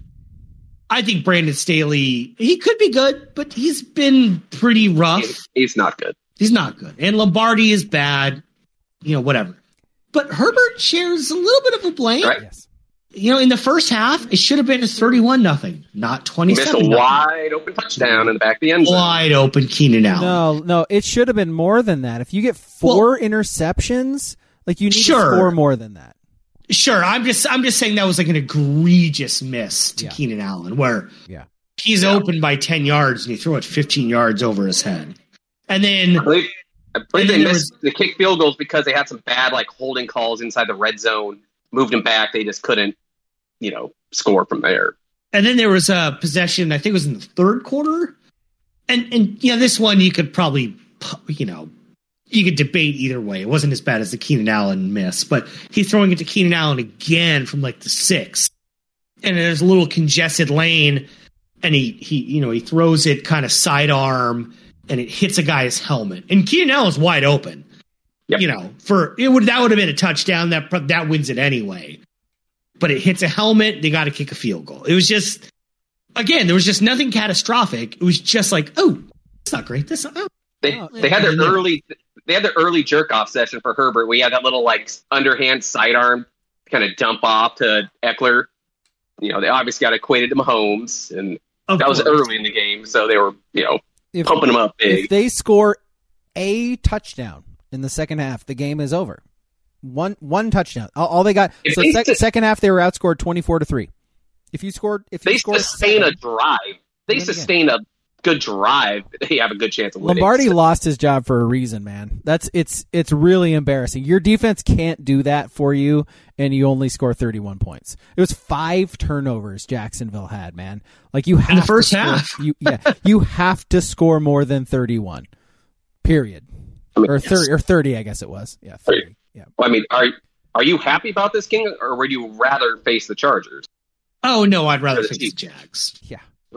I think Brandon Staley, he could be good, but he's been pretty rough. like, he's not good. He's not good. And Lombardi is bad, you know, whatever. But Herbert shares a little bit of a blame. Right. yes, You know, in the first half, it should have been a thirty-one nothing, not Missed a twenty-seven. wide open touchdown in the back of the end zone. Wide open Keenan Allen. no, no, it should have been more than that. If you get four interceptions, like you need Sure. to score more than that. Sure, I'm just I'm just saying that was like an egregious miss to Yeah. Keenan Allen, where Yeah. he's Yeah. open by ten yards and you throw it fifteen yards over his head. And then I believe, I believe And they there missed the kick field goals because they had some bad like holding calls inside the red zone, moved them back. They just couldn't, you know, score from there. and then there was a possession, I think it was in the third quarter. And and yeah, this one you could probably you know you could debate either way. It wasn't as bad as the Keenan Allen miss, but he's throwing it to Keenan Allen again from like the six. And there's a little congested lane, and he, he you know, he throws it kind of sidearm, and it hits a guy's helmet. And Keenan Allen's wide open. Yep. You know, for it would that would have been a touchdown. That that wins it anyway. But it hits a helmet, they got to kick a field goal. It was just, again, there was just nothing catastrophic. It was just like, oh, it's not great. This, oh. They Oh, they had their yeah. early they had their early jerk off session for Herbert. We had that little like underhand sidearm kind of dump off to Eckler. You know, they obviously got equated to Mahomes, and Of that was course. early in the game, so they were you know If, pumping them up big. if they score a touchdown in the second half, the game is over. One one touchdown. All, all they got. If So they sec- sus- second half they were outscored twenty four to three. If you scored, if you they scored sustain seven, a drive. They Win the game. sustain a good drive. They have a good chance of winning. Lombardi So- lost his job for a reason, man. That's it's it's really embarrassing. Your defense can't do that for you, and you only score thirty one points. It was five turnovers Jacksonville had, man. Like you have In the to first score- half. You, yeah, you have to score more than thirty one. Period. I mean, Or yes. thirty or thirty, I guess it was. Yeah, thirty. Yeah. Well, I mean, are are you happy about this, King, or would you rather face the Chargers? Oh, no, I'd rather Or the face the Chiefs. Jags. Yeah.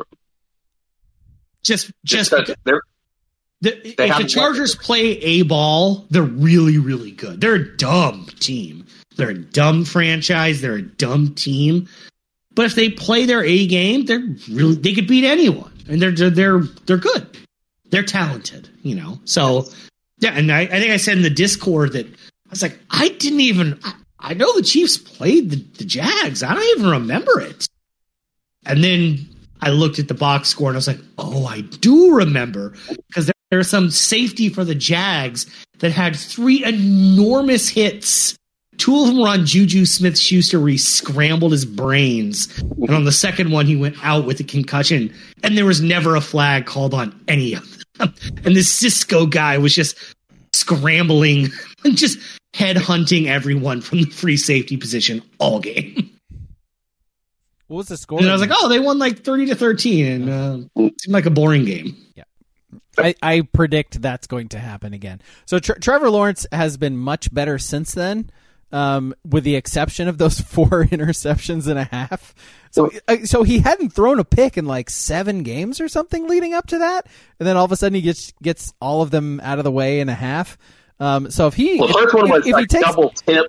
Just, just because because they're the, they if the haven't Chargers won. play A ball, they're really, really good. They're a dumb team. They're a dumb franchise. They're a dumb team. But if they play their A game, they're really they could beat anyone, and they're they're they're, they're good. They're talented, you know. So yeah, and I, I think I said in the Discord that I was like, I didn't even. I, I know the Chiefs played the, the Jags. I don't even remember it. And then I looked at the box score and I was like, oh, I do remember, because there, there's some safety for the Jags that had three enormous hits. Two of them were on Juju Smith-Schuster where he scrambled his brains. And on the second one, he went out with a concussion. And there was never a flag called on any of them. And this Cisco guy was just scrambling and just headhunting everyone from the free safety position all game. What was the score? And I was like, oh, they won like thirty to thirteen. And uh, it seemed like a boring game. I, I predict that's going to happen again. So Tre- Trevor Lawrence has been much better since then, um, with the exception of those four interceptions and a half. So, uh, so he hadn't thrown a pick in like seven games or something leading up to that, and then all of a sudden he gets gets all of them out of the way in a half. Um, so if he, well, the if, first one if- was if he like takes, double tipped,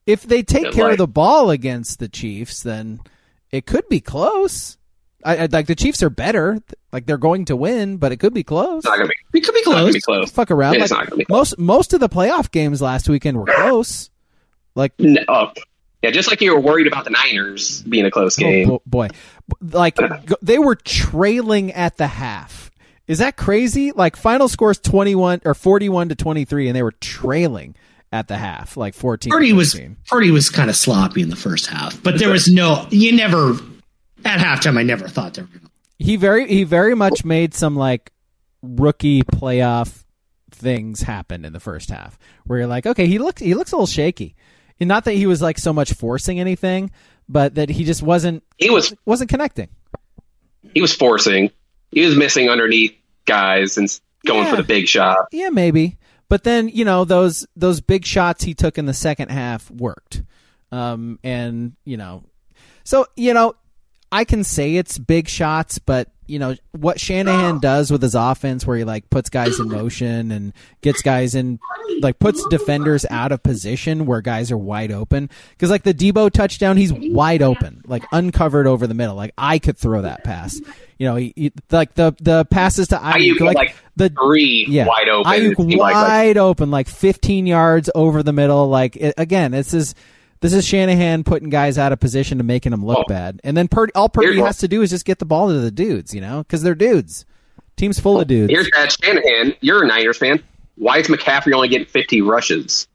if they take Good care life. of the ball against the Chiefs, then it could be close. I, I like the Chiefs are better. Like they're going to win, but it could be close. It's not gonna be. We could be It's not gonna close. be close. Fuck around. It's Like, not gonna be close. most most of the playoff games last weekend were close. Like No, oh, yeah, just like you were worried about the Niners being a close game. oh, boy, like go- they were trailing at the half. Is that crazy? Like final scores twenty-one or forty-one to twenty-three, and they were trailing at the half, like fourteen. Purdy was thirteen. Purdy was kind of sloppy in the first half, but there was no. You never at halftime. I never thought they were going to. He very he very much made some like rookie playoff things happen in the first half, where you're like, okay, he looks he looks a little shaky, and not that he was like so much forcing anything, but that he just wasn't He was wasn't connecting. he was forcing. He was missing underneath guys and s- going Yeah. for the big shot. Yeah, maybe. But then, you know, those those big shots he took in the second half worked. Um, and, you know, so, you know, I can say it's big shots, but, you know, what Shanahan does with his offense where he, like, puts guys in motion and gets guys in, like, puts defenders out of position where guys are wide open. Because, like, the Debo touchdown, he's wide open, like, uncovered over the middle. Like, I could throw that pass. You know, he, he, like, the the passes to Ayuk, Ayuk, like, like the three yeah, wide open. Ayuk It seemed wide like, like, open, like fifteen yards over the middle. Like it, again, this is this is Shanahan putting guys out of position and making them look Oh. bad. And then Purdy, all Purdy Here's- has to do is just get the ball to the dudes, you know, because they're dudes. Team's full of dudes. Here's Brad Shanahan. You're a Niners fan. Why is McCaffrey only getting fifty rushes?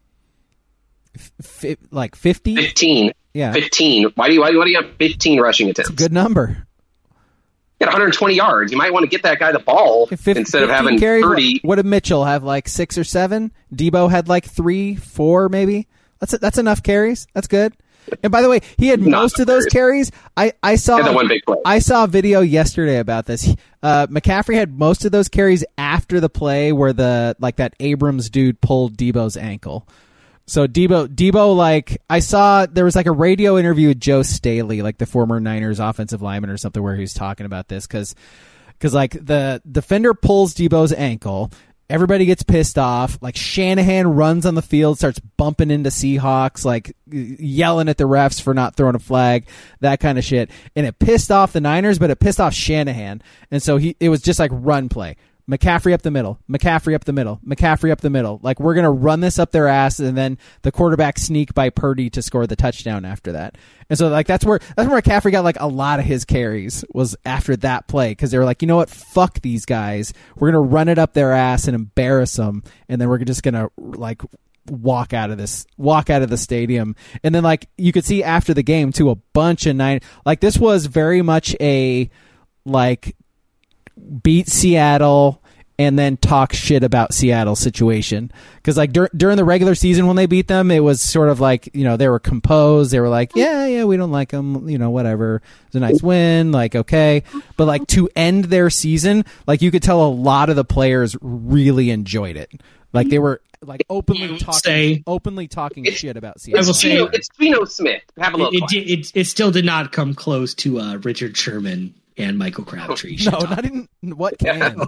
F- like fifty. Fifteen. Yeah, Fifteen. Why do you why, why do you have fifteen rushing attempts? good number. Get one hundred twenty yards. You might want to get that guy the ball Fif- instead of fifteen having carries. thirty. What, what did Mitchell have? Like six or seven. Debo had like three, four, maybe. That's that's enough carries. That's good. And by the way, he had Not most of enough those carries. I, I saw Had that one big play. I saw a video yesterday about this. Uh, McCaffrey had most of those carries after the play where the like that Abrams dude pulled Debo's ankle. So Debo, Debo, like I saw there was like a radio interview with Joe Staley, like the former Niners offensive lineman or something, where he was talking about this because because like the defender pulls Debo's ankle. Everybody gets pissed off. Like Shanahan runs on the field, starts bumping into Seahawks, like yelling at the refs for not throwing a flag, that kind of shit. And it pissed off the Niners, but it pissed off Shanahan. And so he, it was just like run play. McCaffrey up the middle, McCaffrey up the middle, McCaffrey up the middle. Like we're going to run this up their ass and then the quarterback sneak by Purdy to score the touchdown after that. And so like that's where that's where McCaffrey got like a lot of his carries was after that play because they were like, you know what, fuck these guys. We're going to run it up their ass and embarrass them, and then we're just going to like walk out of this walk out of the stadium. And then like you could see after the game too, a bunch of nine like this was very much a like beat Seattle and then talk shit about Seattle situation. Because like dur- during the regular season when they beat them, it was sort of like, you know, they were composed. They were like, yeah, yeah, we don't like them, you know, whatever. It was a nice win, like, okay. But like to end their season, like you could tell a lot of the players really enjoyed it. Like they were like openly talking, say- openly talking It's- shit about I Seattle. will It's say- Geno, it's Geno Smith. Have a little It, class. it, it, it still did not come close to uh, Richard Sherman and Michael Crabtree. No, not even what can.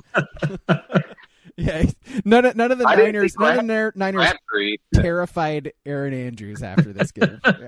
Yeah, none of, none of the I didn't Niners, think none of Crab- the Niners Crabtree. terrified Aaron Andrews after this game. Yeah,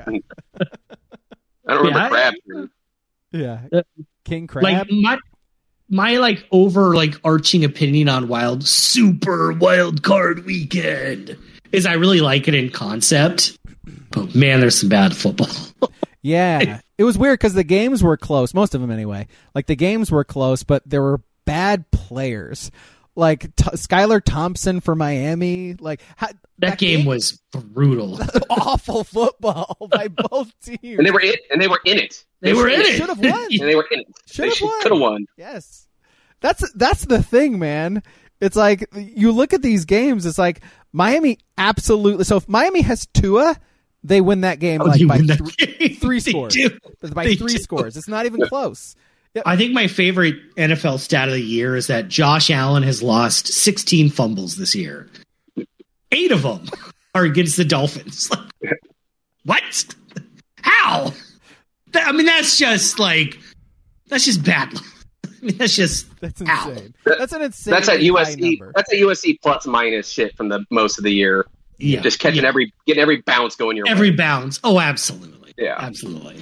I don't remember Yeah, I- Crabtree. yeah. Uh, King Crab. Like my my like over like arching opinion on wild super wild card weekend is I really like it in concept, but man, there's some bad football. Yeah, it was weird because the games were close, most of them anyway. Like the games were close, but there were bad players, like T- Skylar Thompson for Miami. Like how, That game was brutal. awful football by both teams. And they were in, and they were in it. They were in it. Should have won. And they were in it. Should have won. Could have won. Yes, that's that's the thing, man. It's like you look at these games. It's like Miami absolutely. So if Miami has Tua, they win that game Oh, like you by win that th- game. three They scores. do. By They three do. scores. It's not even close. I think my favorite N F L stat of the year is that Josh Allen has lost sixteen fumbles this year. Eight of them are against the Dolphins. What? How? That- I mean, that's just like that's just bad. I mean, that's just That's Ow. insane. That's an insane. That's at high U S C. number. That's at U S C plus minus shit from the most of the year. Yeah, just catching yeah. every getting every bounce going your every way. bounce. Oh, absolutely. Yeah. absolutely.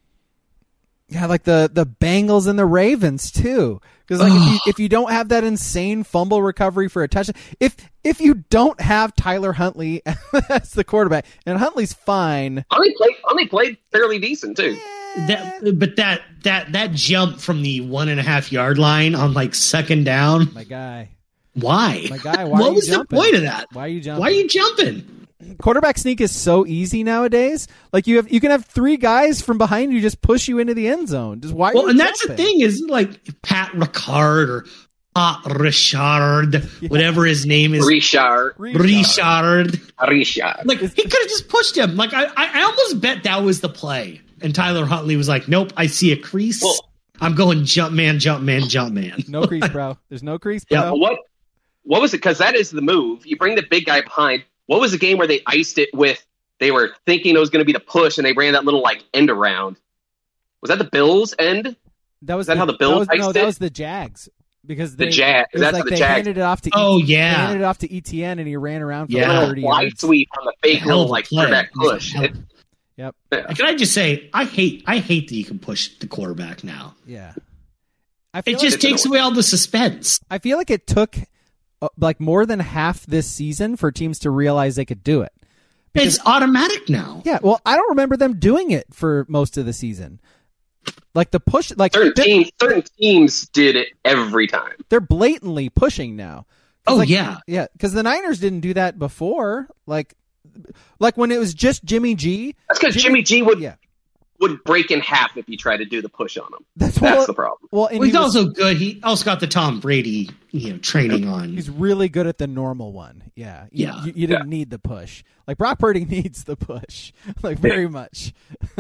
Yeah, like the the Bengals and the Ravens too. Because like if you if you don't have that insane fumble recovery for a touchdown, if if you don't have Tyler Huntley as the quarterback, and Huntley's fine, Only played only played fairly decent too. That, but that that that jump from the one and a half yard line on like second down. my guy, Why? my guy, why what are you was jumping? the point of that? Why are you jumping? Why are you jumping? Quarterback sneak is so easy nowadays. Like you have, you can have three guys from behind you just push you into the end zone. Just why? Are Well, you and that's the jumping? thing is like Pat Ricard or Pat Richard, Yeah. whatever his name is, Richard. Richard. Richard. Like he could have just pushed him. Like I, I, I almost bet that was the play. And Tyler Huntley was like, "Nope, I see a crease. Well- I'm going jump man, jump man, jump man." No crease, bro. There's no crease, bro. Yeah, But what what was it? Because that is the move. You bring the big guy behind. What was the game where they iced it with? They were thinking it was going to be the push, and they ran that little like end around. Was that the Bills end? That was Is that the, how the Bills that was, no, iced that it? was the Jags because The they, Jag- it was that's like how the they Jags- handed it off to. Oh, E- yeah. they handed it off to Etienne and he ran around for Yeah. like Little thirty wide yards. sweep on the fake Hell little of a like play. quarterback push. Hell- It- Yep. yeah. And can I just say, I hate, I hate that you can push the quarterback now. Yeah. I feel It like just it's takes annoying. away all the suspense. I feel like it took uh, like more than half this season for teams to realize they could do it. It's automatic now. Yeah, well, I don't remember them doing it for most of the season. Like the push, like Certain they're, teams, certain teams did it every time. they're blatantly pushing now. 'Cause, Oh like, yeah, yeah, because the Niners didn't do that before. Like, like when it was just Jimmy G. That's because Jimmy G would Yeah, would break in half if you tried to do the push on him. that's, That's well, the problem. Well, and well, he he's was- also good. He also got the Tom Brady, you know, training on. he's really good at the normal one. Yeah, you, Yeah. You, you didn't Yeah. need the push. Like Brock Purdy needs the push, like very much.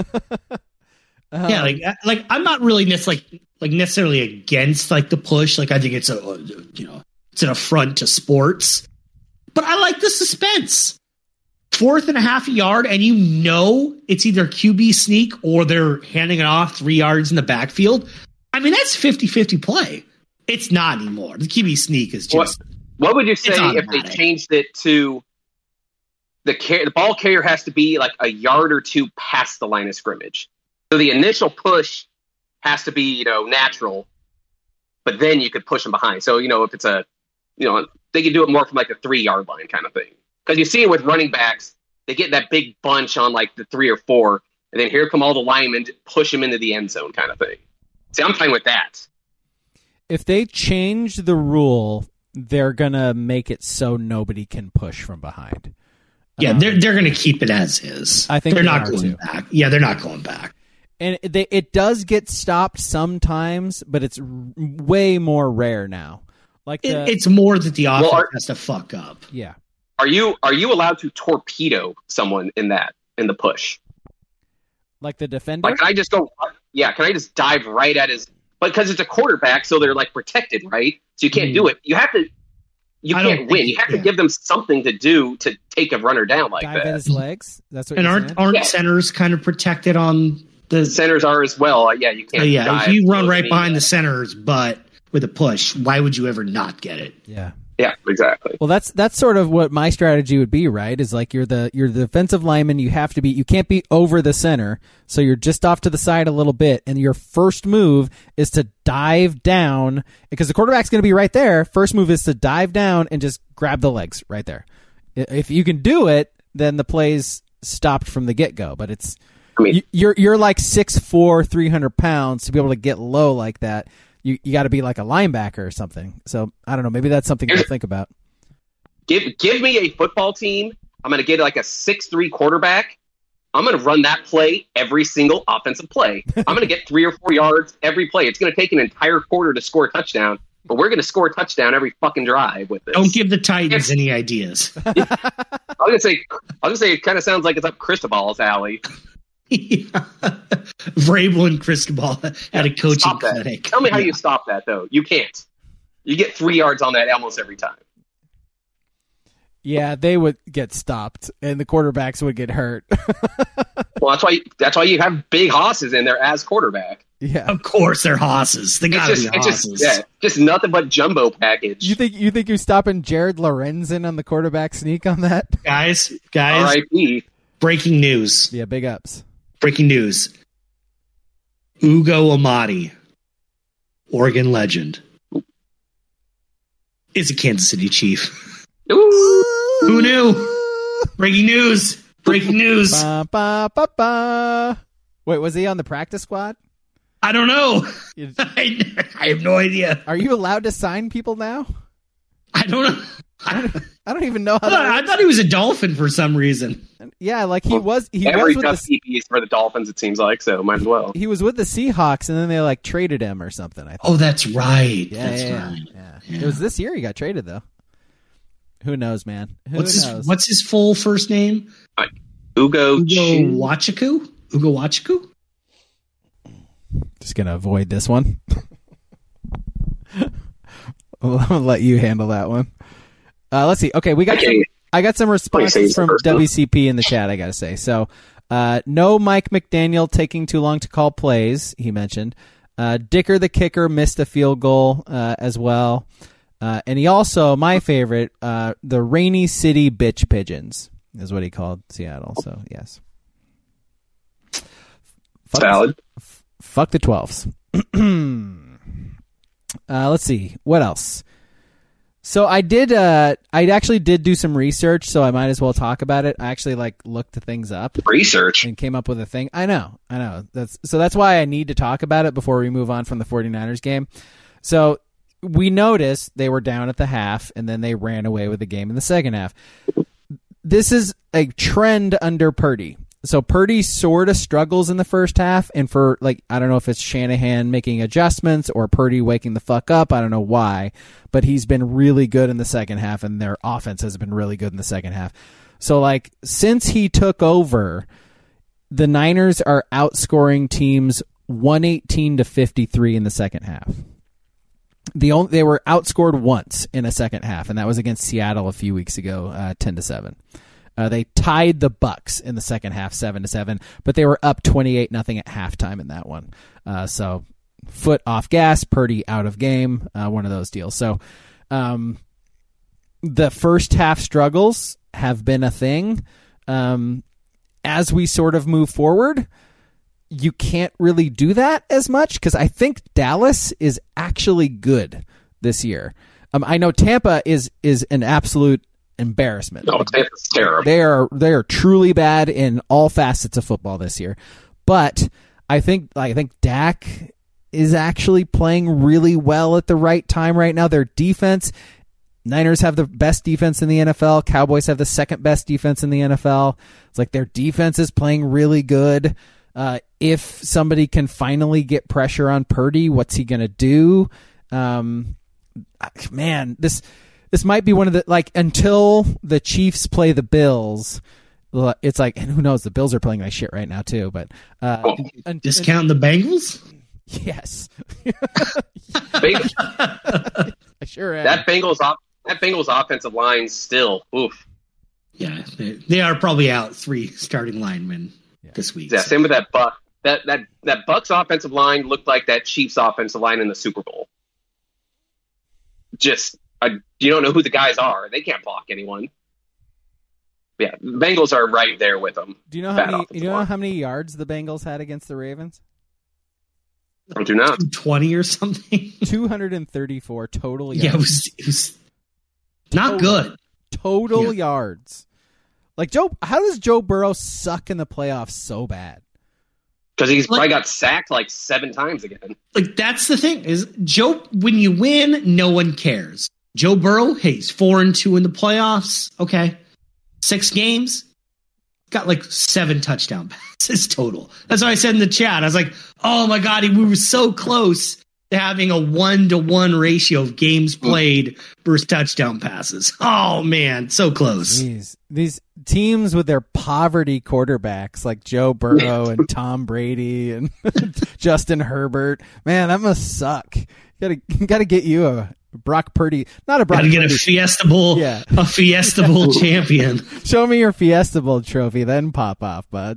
Um, Yeah, like like I'm not really necessarily like, like necessarily against like the push. Like I think it's a you know it's an affront to sports, but I like the suspense. Fourth and a half a yard, and you know it's either Q B sneak or they're handing it off three yards in the backfield. I mean that's fifty-fifty play. It's not anymore. The Q B sneak is What, just what would you say It's if they automatic. changed it to the car- the ball carrier has to be like a yard or two past the line of scrimmage? So the initial push has to be, you know, natural, but then you could push them behind. So, you know, if it's a, you know, they could do it more from like a three yard line kind of thing. Because you see it with running backs, they get that big bunch on like the three or four, and then here come all the linemen to push them into the end zone kind of thing. See, I'm fine with that. if they change the rule, they're gonna make it so nobody can push from behind. yeah. Um, They're they're going to keep it as is. I think they're they not are, going too. back. Yeah, they're not going back. And they, it does get stopped sometimes, but it's r- way more rare now. Like It, the, it's more that the offense are- has to fuck up. yeah, Are you are you allowed to torpedo someone in that in the push? like the defender. Like, can I just go? Yeah, can I just dive right at his? But because it's a quarterback, so they're like protected, right? So you can't Mm. do it. You have to. You I don't can't win. think- You have to yeah. give them something to do to take a runner down like dive at that. his legs. That's what And you're aren't saying? aren't Yeah. centers kind of protected on the? Centers are as well. Uh, yeah, you can't. Uh, yeah, dive if you run below right knee. behind the centers, but with a push, why would you ever not get it? Yeah. Yeah, exactly. Well, that's that's sort of what my strategy would be, right? Is like you're the you're the defensive lineman. You have to be. You can't be over the center, so you're just off to the side a little bit, and your first move is to dive down because the quarterback's going to be right there. First move is to dive down and just grab the legs right there. I- If you can do it, then the play's stopped from the get go. But it's I mean, you- you're you're like six four, three hundred pounds to be able to get low like that. You you got to be like a linebacker or something. So I don't know. Maybe that's something to think about. give give me a football team. I'm going to get like a six three quarterback. I'm going to run that play every single offensive play. I'm going to get three or four yards every play. It's going to take an entire quarter to score a touchdown, but we're going to score a touchdown every fucking drive with this. Don't give the Titans Yes. any ideas. I was going to say, I was going to say, it kind of sounds like it's up Cristobal's alley. Yeah. Vrabel and Cristobal at a coaching Stop that. clinic. Tell me how Yeah. you stop that, though. You can't. You get three yards on that almost every time. Yeah, they would get stopped, and the quarterbacks would get hurt. Well, that's why that's why you have big hosses in there as quarterback. Yeah, Of course, they're hosses. They It's gotta just, be it's hosses. just, yeah, just nothing but jumbo package. you think you think you're stopping Jared Lorenzen on the quarterback sneak on that? Guys, R guys, I P breaking news. Yeah, big ups. Breaking news. Ugo Amadi, Oregon legend, is a Kansas City Chief. Ooh. Who knew? Breaking news. Breaking news. Ba, ba, ba, ba. Wait, was he on the practice squad? I don't know. You- I, I have no idea. Are you allowed to sign people now? I don't know. I, I don't even know how I, that I works. thought he was a Dolphin for some reason. Yeah, like he was he Every was with tough the, C P is for the Dolphins, it seems like, so might as well. he was with the Seahawks and then they like traded him or something. I think. Oh, that's right. Yeah, that's yeah, right. yeah. Yeah. It was this year he got traded though. Who knows, man? Who What's his knows? What's his full first name? Ugo Ugo Chin- Wachiku? Ugo Wachiku? Just gonna avoid this one. I'll let you handle that one. Uh, let's see. Okay, we got. Okay. Some, I got some say responses the from first one. W C P in the chat. I gotta say. So, uh, no Mike McDaniel taking too long to call plays. He mentioned. Uh, Dicker the kicker missed a field goal uh, as well, uh, and he also my favorite, uh, the Rainy City bitch pigeons is what he called Seattle. So yes. Fuck Valid. Fuck the twelves. uh, let's see. What else? So I did, uh, I actually did do some research, so I might as well talk about it. I actually, like, looked things up Research. and came up with a thing. I know, I know. That's So that's why I need to talk about it before we move on from the 49ers game. So we noticed they were down at the half, and then they ran away with the game in the second half. This is a trend under Purdy. So Purdy sort of struggles in the first half, and for, like, I don't know if it's Shanahan making adjustments or Purdy waking the fuck up. I don't know why, but he's been really good in the second half, and their offense has been really good in the second half. So, like, since he took over, the Niners are outscoring teams one eighteen to fifty-three in the second half. The only, they were outscored once in a second half, and that was against Seattle a few weeks ago, uh, ten to seven. Uh, they tied the Bucks in the second half, seven to seven, but they were up twenty-eight nothing at halftime in that one. Uh, so, foot off gas, Purdy out of game, uh, one of those deals. So, um, the first half struggles have been a thing. Um, as we sort of move forward, you can't really do that as much because I think Dallas is actually good this year. Um, I know Tampa is is an absolute embarrassment. No, it's terrible. They are they are truly bad in all facets of football this year. But I think I think Dak is actually playing really well at the right time right now. Their defense, Niners have the best defense in the N F L. Cowboys have the second best defense in the N F L. It's like their defense is playing really good. Uh, if somebody can finally get pressure on Purdy, what's he going to do? Um, man, this this might be one of the, like, until the Chiefs play the Bills, it's like, and who knows, the Bills are playing like shit right now too, but uh, Oh, un- Discounting the Bengals? yes. Big, I sure am. that Bengals op, that Bengals offensive line still, oof. Yeah, they, they are probably out three starting linemen Yeah. this week. Yeah, so. same with that Buck. That that that Bucks offensive line looked like that Chiefs offensive line in the Super Bowl. Just I, you don't know who the guys are. They can't block anyone. Yeah, the Bengals are right there with them. Do you know how Bad many? offensive You know line. how many yards the Bengals had against the Ravens? Don't you not? twenty or something. Two hundred and thirty-four total yards. Yeah, it was, it was not Total. good. Total Yeah. yards. Like Joe, how does Joe Burrow suck in the playoffs so bad? Because he's Like- probably got sacked like seven times again. Like, that's the thing is Joe. When you win, no one cares. Joe Burrow, hey, he's four and two in the playoffs. Okay, six games, got like seven touchdown passes total. That's what I said in the chat. I was like, oh my god, we were so close to having a one to one ratio of games played versus touchdown passes. Oh man, so close. Jeez. These teams with their poverty quarterbacks like Joe Burrow and Tom Brady and Justin Herbert, man, that must suck. You gotta gotta get you a Brock Purdy, not a Brock Got to get a Purdy. Fiesta Bowl, Yeah. a Fiesta Bowl champion. Show me your Fiesta Bowl trophy, then pop off, buds.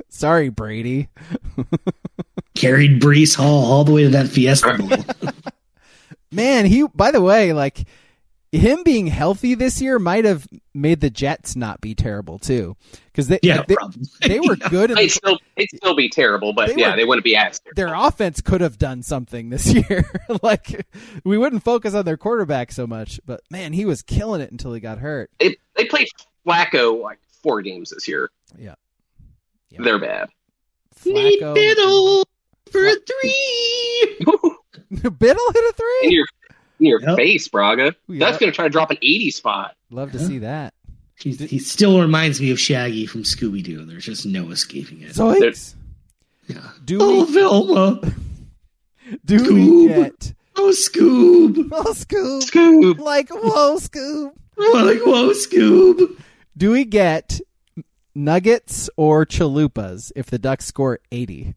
Sorry, Brady. Carried Breece Hall all the way to that Fiesta Bowl. Man, he. By the way, like him being healthy this year might have made the Jets not be terrible too, because they yeah, like, they, they were good. In They'd the, still, they'd still be terrible, but They yeah, were- they wouldn't be as terrible. their offense could have done something this year. Like we wouldn't focus on their quarterback so much, but man, he was killing it until he got hurt. They, they played Flacco like four games this year. Yeah, yeah. They're bad. Need Flacco, Biddle for a three. Biddle hit a three. In your in your Yep. face, Braga. Yep. That's going to try to drop an eighty spot. Love to Yeah. see that. He, he still reminds me of Shaggy from Scooby Doo. There's just no escaping it. Zoinks. Yeah. Do Oh, we Velma. do we Scoob. get Oh, Scoob. oh Scoob Scoob. like whoa Scoob? Oh, like, whoa, Scoob. Do we get nuggets or chalupas if the Ducks score eighty?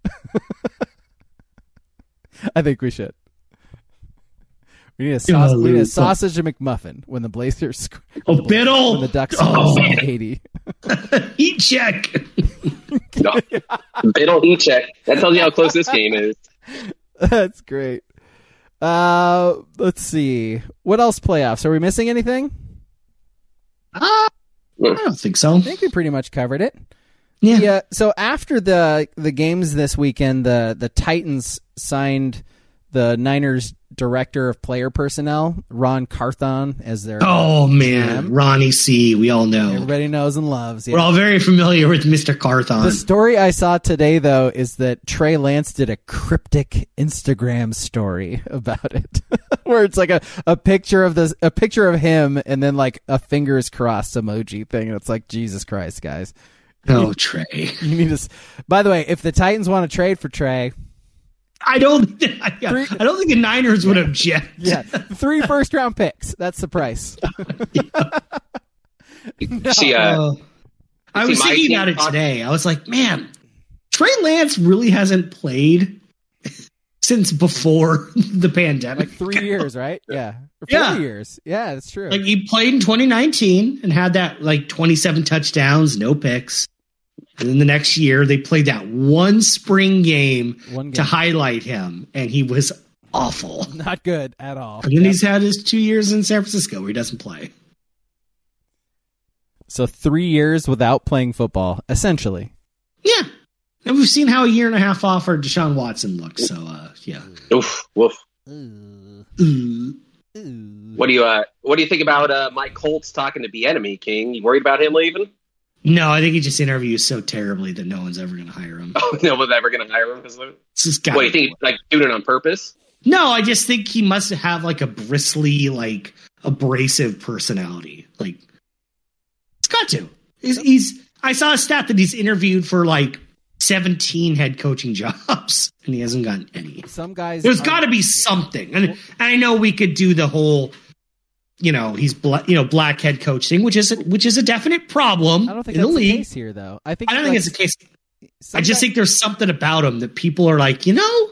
I think we should. We need a, saus- we need a Chalupa. sausage and McMuffin when the Blazers sc- Oh, Biddle. when the Ducks Oh. score eighty. Heat check. No. They don't heat check. That tells you how close this game is. That's great. Uh, let's see. What else playoffs? Are we missing anything? Ah, I don't think so. I think we pretty much covered it. Yeah. Yeah. So after the the games this weekend, the the Titans signed the Niners director of player personnel, Ron Carthon, as their Oh, man. G M. Ronnie C. We all know. Everybody knows and loves. We're Yeah. all very familiar with Mister Carthon. The story I saw today, though, is that Trey Lance did a cryptic Instagram story about it, where it's like a, a picture of this, a picture of him, and then like a fingers crossed emoji thing, and it's like Jesus Christ, guys. Oh, Trey. You need to. s- By the way, if the Titans want to trade for Trey, I don't. I don't think the Niners would object. yeah, three first round picks. That's the price. See, uh, Uh, I see was my thinking team about it talk- today. I was like, man, Trey Lance really hasn't played since before the pandemic. Like three years, right? Yeah, or four Yeah. years. Yeah, that's true. Like he played in twenty nineteen and had that like twenty-seven touchdowns, no picks. And then the next year they played that one spring game One to game. highlight him, and he was awful. Not good at all. And then Yep. he's had his two years in San Francisco where he doesn't play. So three years without playing football, essentially. Yeah. And we've seen how a year and a half off for Deshaun Watson looks. So, uh, yeah. oof, woof. Ooh. What do you uh, What do you think about uh, Mike Colts talking to Bieniemy, King? You worried about him leaving? No, I think he just interviews so terribly that no one's ever going to hire him. Oh, no one's ever going to hire him. 'Cause of- It's just got What do you think? Like doing it on purpose? No, I just think he must have like a bristly, like abrasive personality. Like, it's got to. He's, he's. I saw a stat that he's interviewed for like seventeen head coaching jobs, and he hasn't gotten any. Some guys. There's are- got to be something, and, and I know we could do the whole, you know, he's black, you know, black head coach thing, which is a, which is a definite problem I don't think in that's the the league. case here, though. I think. I don't like, think it's the case. some I just guy- think there's something about him that people are like, you know,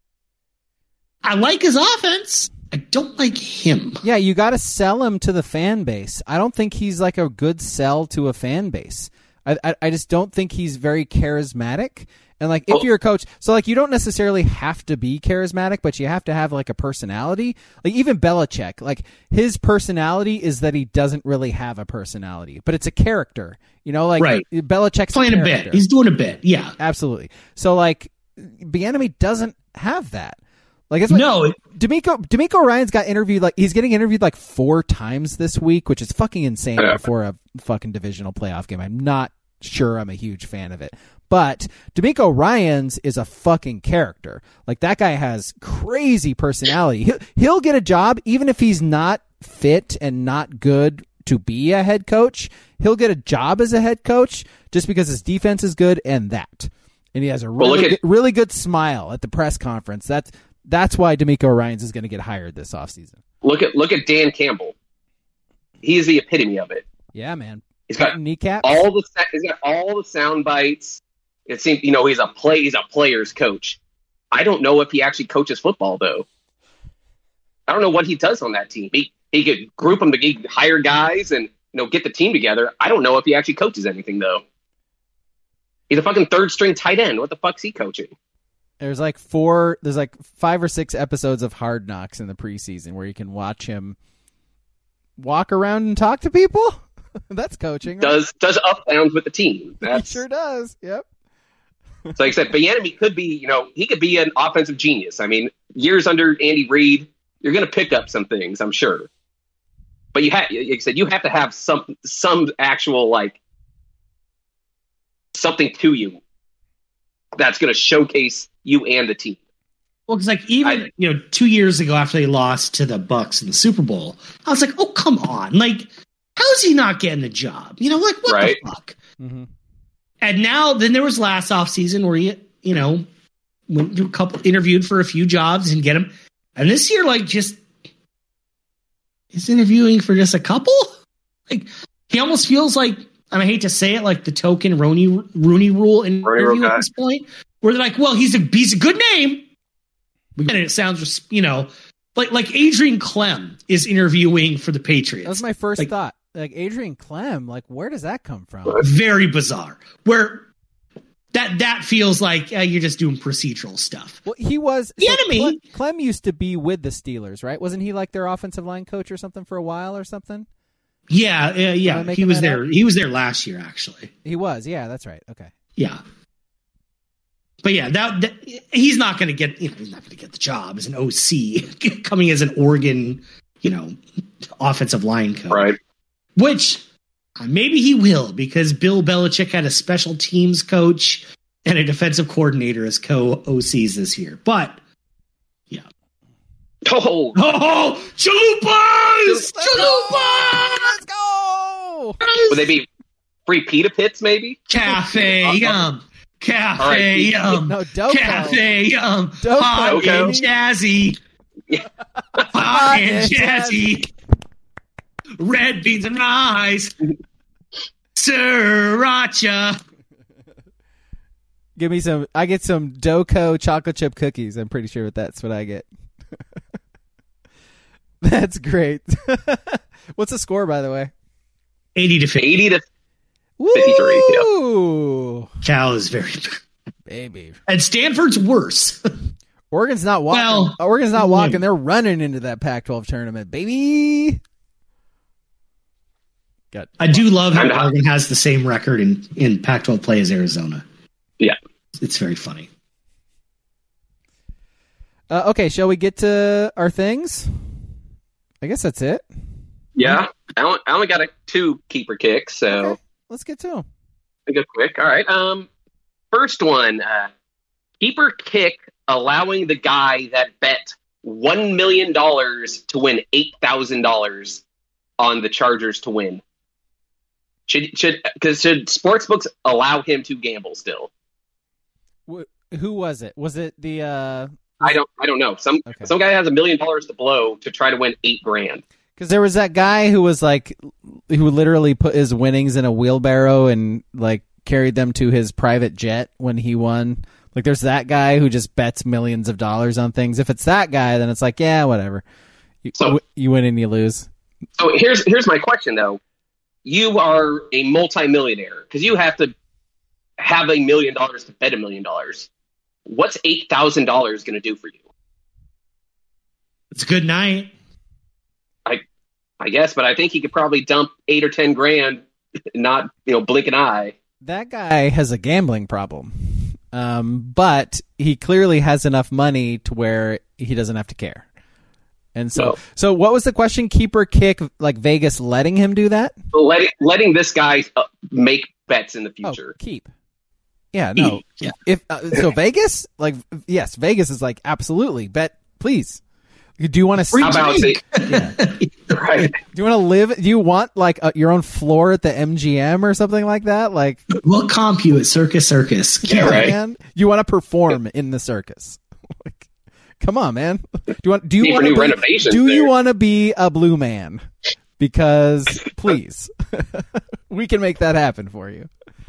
I like his offense. I don't like him. Yeah, you got to sell him to the fan base. I don't think he's like a good sell to a fan base. I I, I just don't think he's very charismatic. And like, if Oh. you're a coach, so like, you don't necessarily have to be charismatic, but you have to have like a personality. Like even Belichick, like his personality is that he doesn't really have a personality, but it's a character. You know, like Right. Belichick's Playing a character. bit. He's doing a bit. Yeah. Absolutely. So like, Bieniemy doesn't have that. Like it's like, No. D'Amico D'Amico Ryan's got interviewed like he's getting interviewed like four times this week, which is fucking insane Yeah. before a fucking divisional playoff game. I'm not sure I'm a huge fan of it. But D'Amico Ryan's is a fucking character. Like that guy has crazy personality. He'll, he'll get a job even if he's not fit and not good to be a head coach. He'll get a job as a head coach just because his defense is good and that. And he has a Well, really, look at- good, really good smile at the press conference. That's that's why D'Amico Ryans is going to get hired this offseason. Look at look at Dan Campbell. He is the epitome of it. Yeah, man. He's got Kneecaps. all the sa- he's got all the sound bites. It seems you know he's a play he's a player's coach. I don't know if he actually coaches football though. I don't know what he does on that team. He he could group them to he could hire guys and you know get the team together. I don't know if he actually coaches anything though. He's a fucking third string tight end. What the fuck's he coaching? There's like four, there's like five or six episodes of Hard Knocks in the preseason where you can watch him walk around and talk to people. That's coaching. Right? Does does up downs with the team. That's, he sure does. Yep. So like I said, Bieniemy could be, you know, he could be an offensive genius. I mean, years under Andy Reid, you're going to pick up some things, I'm sure. But you have, like I said, you have to have some some actual like something to you that's going to showcase you and the team. Well, because like even I, you know two years ago after they lost to the Bucks in the Super Bowl, I was like, oh come on, like how is he not getting the job? You know, like what right? the fuck? Mm-hmm. And now, then there was last offseason where he, you know, went to a couple, interviewed for a few jobs and get him. And this year, like, just he's interviewing for just a couple. Like, he almost feels like, and I hate to say it, like the token Rooney Rooney Rule interview at this point, where they're like, well, he's a he's a good name. And it sounds, you know, like like Adrian Clem is interviewing for the Patriots. That was my first like, thought. Like Adrian Clem, like where does that come from? Very bizarre. Where that that feels like uh, you're just doing procedural stuff. Well, he was the so enemy. Clem, Clem used to be with the Steelers, right? Wasn't he like their offensive line coach or something for a while or something? Yeah, uh, yeah. He was there. Up? He was there last year, actually. He was. Yeah, that's right. Okay. Yeah. But yeah, that, that he's not going to get. You know, he's not going to get the job as an O C coming as an Oregon, you know, offensive line coach. Right. Which uh, maybe he will, because Bill Belichick had a special teams coach and a defensive coordinator as co-O Cs this year. But, yeah. Oh, oh chalupas! Let's Chalupas! go! Would they be free pita pits, maybe? Cafe, yum. Cafe, right. yum. No, Doko. Cafe, yum. Doko. Hot Doko. and jazzy. Hot and jazzy. Red beans and rice. Sriracha. Give me some. I get some Doko chocolate chip cookies. I'm pretty sure that's what I get. That's great. What's the score, by the way? eighty to fifty. eighty to Woo! fifty-three. Yeah. Cal is very baby. And Stanford's worse. Oregon's not walking. Well, Oregon's not walking. They're running into that Pac twelve tournament, baby. Got. I do love how Oregon has the same record in, in Pac twelve play as Arizona. Yeah. It's very funny. Uh, okay, shall we get to our things? I guess that's it. Yeah. I only, I only got a two keeper kicks, so okay, let's get to them. I go quick. All right. Um, first one, uh, keeper kick allowing the guy that bet one million dollars to win eight thousand dollars on the Chargers to win. Should should because should sportsbooks allow him to gamble still? Who was it? Was it the? Uh, I don't. I don't know. Some okay. some guy has a million dollars to blow to try to win eight grand. Because there was that guy who was like, who literally put his winnings in a wheelbarrow and like carried them to his private jet when he won. Like, there's that guy who just bets millions of dollars on things. If it's that guy, then it's like, yeah, whatever. You, so, you win and you lose. So here's here's my question though. You are a multimillionaire because you have to have a million dollars to bet a million dollars. What's eight thousand dollars going to do for you? It's a good night. I, I guess, but I think he could probably dump eight or ten grand, not you know blink an eye. That guy has a gambling problem, um, but he clearly has enough money to where he doesn't have to care. And so, no. so what was the question? Keeper kick, like Vegas letting him do that? Letting letting this guy uh, make bets in the future. Oh, keep. Yeah, no. Yeah. If uh, so, Vegas, like, yes, Vegas is like absolutely bet, please. Do you want to? How about it? Yeah. Right. Do you want to live? Do you want like a, your own floor at the M G M or something like that? Like, we'll comp you at Circus Circus. Yeah, right. man. You want to perform in the circus? Like, come on, man. Do you want? Do you want to? Be, do you want to be a blue man? Because please, we can make that happen for you.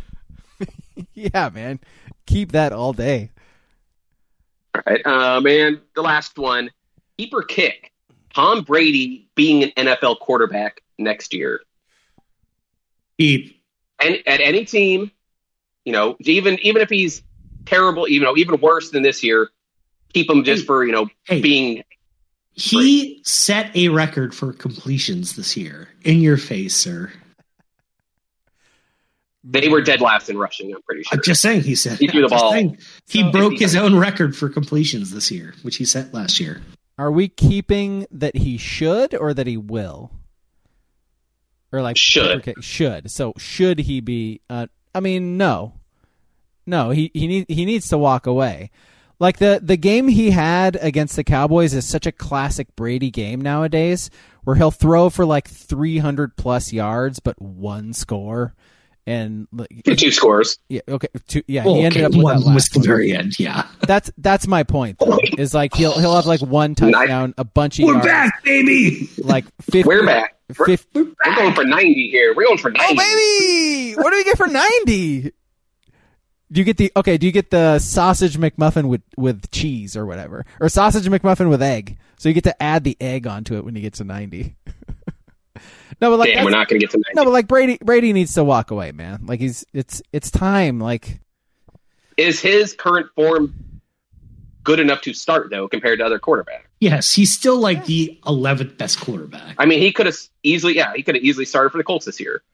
Yeah, man. Keep that all day. All right. Um, and the last one, keeper kick. Tom Brady being an N F L quarterback next year. Keep. And at any team, You know, even even if he's terrible, you know, even worse than this year, keep him just Hey, for, you know, hey. being. He set a record for completions this year. In your face, sir. They were dead last in rushing, I'm pretty sure. I'm just saying, he said. He threw the Just ball. saying. He So- broke his own record for completions this year, which he set last year. Are we keeping that he should or that he will? Or like Should. okay, should. So should he be? Uh, I mean, no, no. He he need, he needs to walk away. Like the the game he had against the Cowboys is such a classic Brady game nowadays, where he'll throw for like three hundred plus yards, but one score, and like, Two scores. yeah, okay, two, yeah, Well, he ended okay, up with one that last was the one. very end, yeah. That's that's my point. Though, is like he'll he'll have like one touchdown, a bunch of We're yards, back, baby! like fifty. We're back. We're, fifty we're going for ninety here. We're going for ninety. Oh baby, what do we get for ninety? Do you get the okay? Do you get the sausage McMuffin with with cheese or whatever, or sausage McMuffin with egg? So you get to add the egg onto it when you get to ninety. No, but like Damn, we're that's- not going to get to ninety. no, but like Brady, Brady needs to walk away, man. Like he's it's it's time. Like Is his current form good enough to start, though, compared to other quarterbacks? Yes, he's still like the eleventh best quarterback. I mean, he could have easily, yeah, he could have easily started for the Colts this year.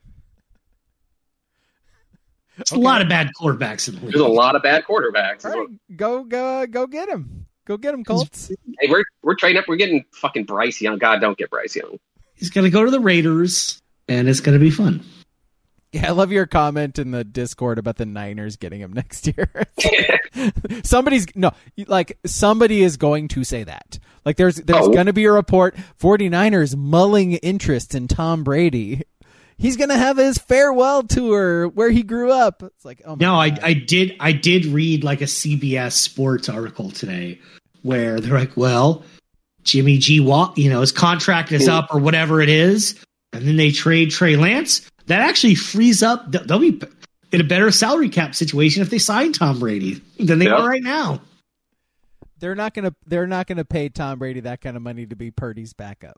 There's a lot of bad quarterbacks in the league. There's a lot of bad quarterbacks. all right, go go go get him, go get him, Colts. Hey, we're we're trading up. We're getting fucking Bryce Young. God, don't get Bryce Young. He's going to go to the Raiders, and it's going to be fun. Yeah, I love your comment in the Discord about the Niners getting him next year. Somebody's no, like somebody is going to say that. Like there's there's Oh. going to be a report 49ers mulling interest in Tom Brady. He's going to have his farewell tour where he grew up. It's like, oh my No, I, God. I did I did read like a C B S Sports article today where they're like, well, Jimmy G, Watt, you know, his contract is up or whatever it is, and then they trade Trey Lance. That actually frees up. They'll be in a better salary cap situation if they sign Tom Brady than they Yep. are right now. They're not going to they're not going to pay Tom Brady that kind of money to be Purdy's backup.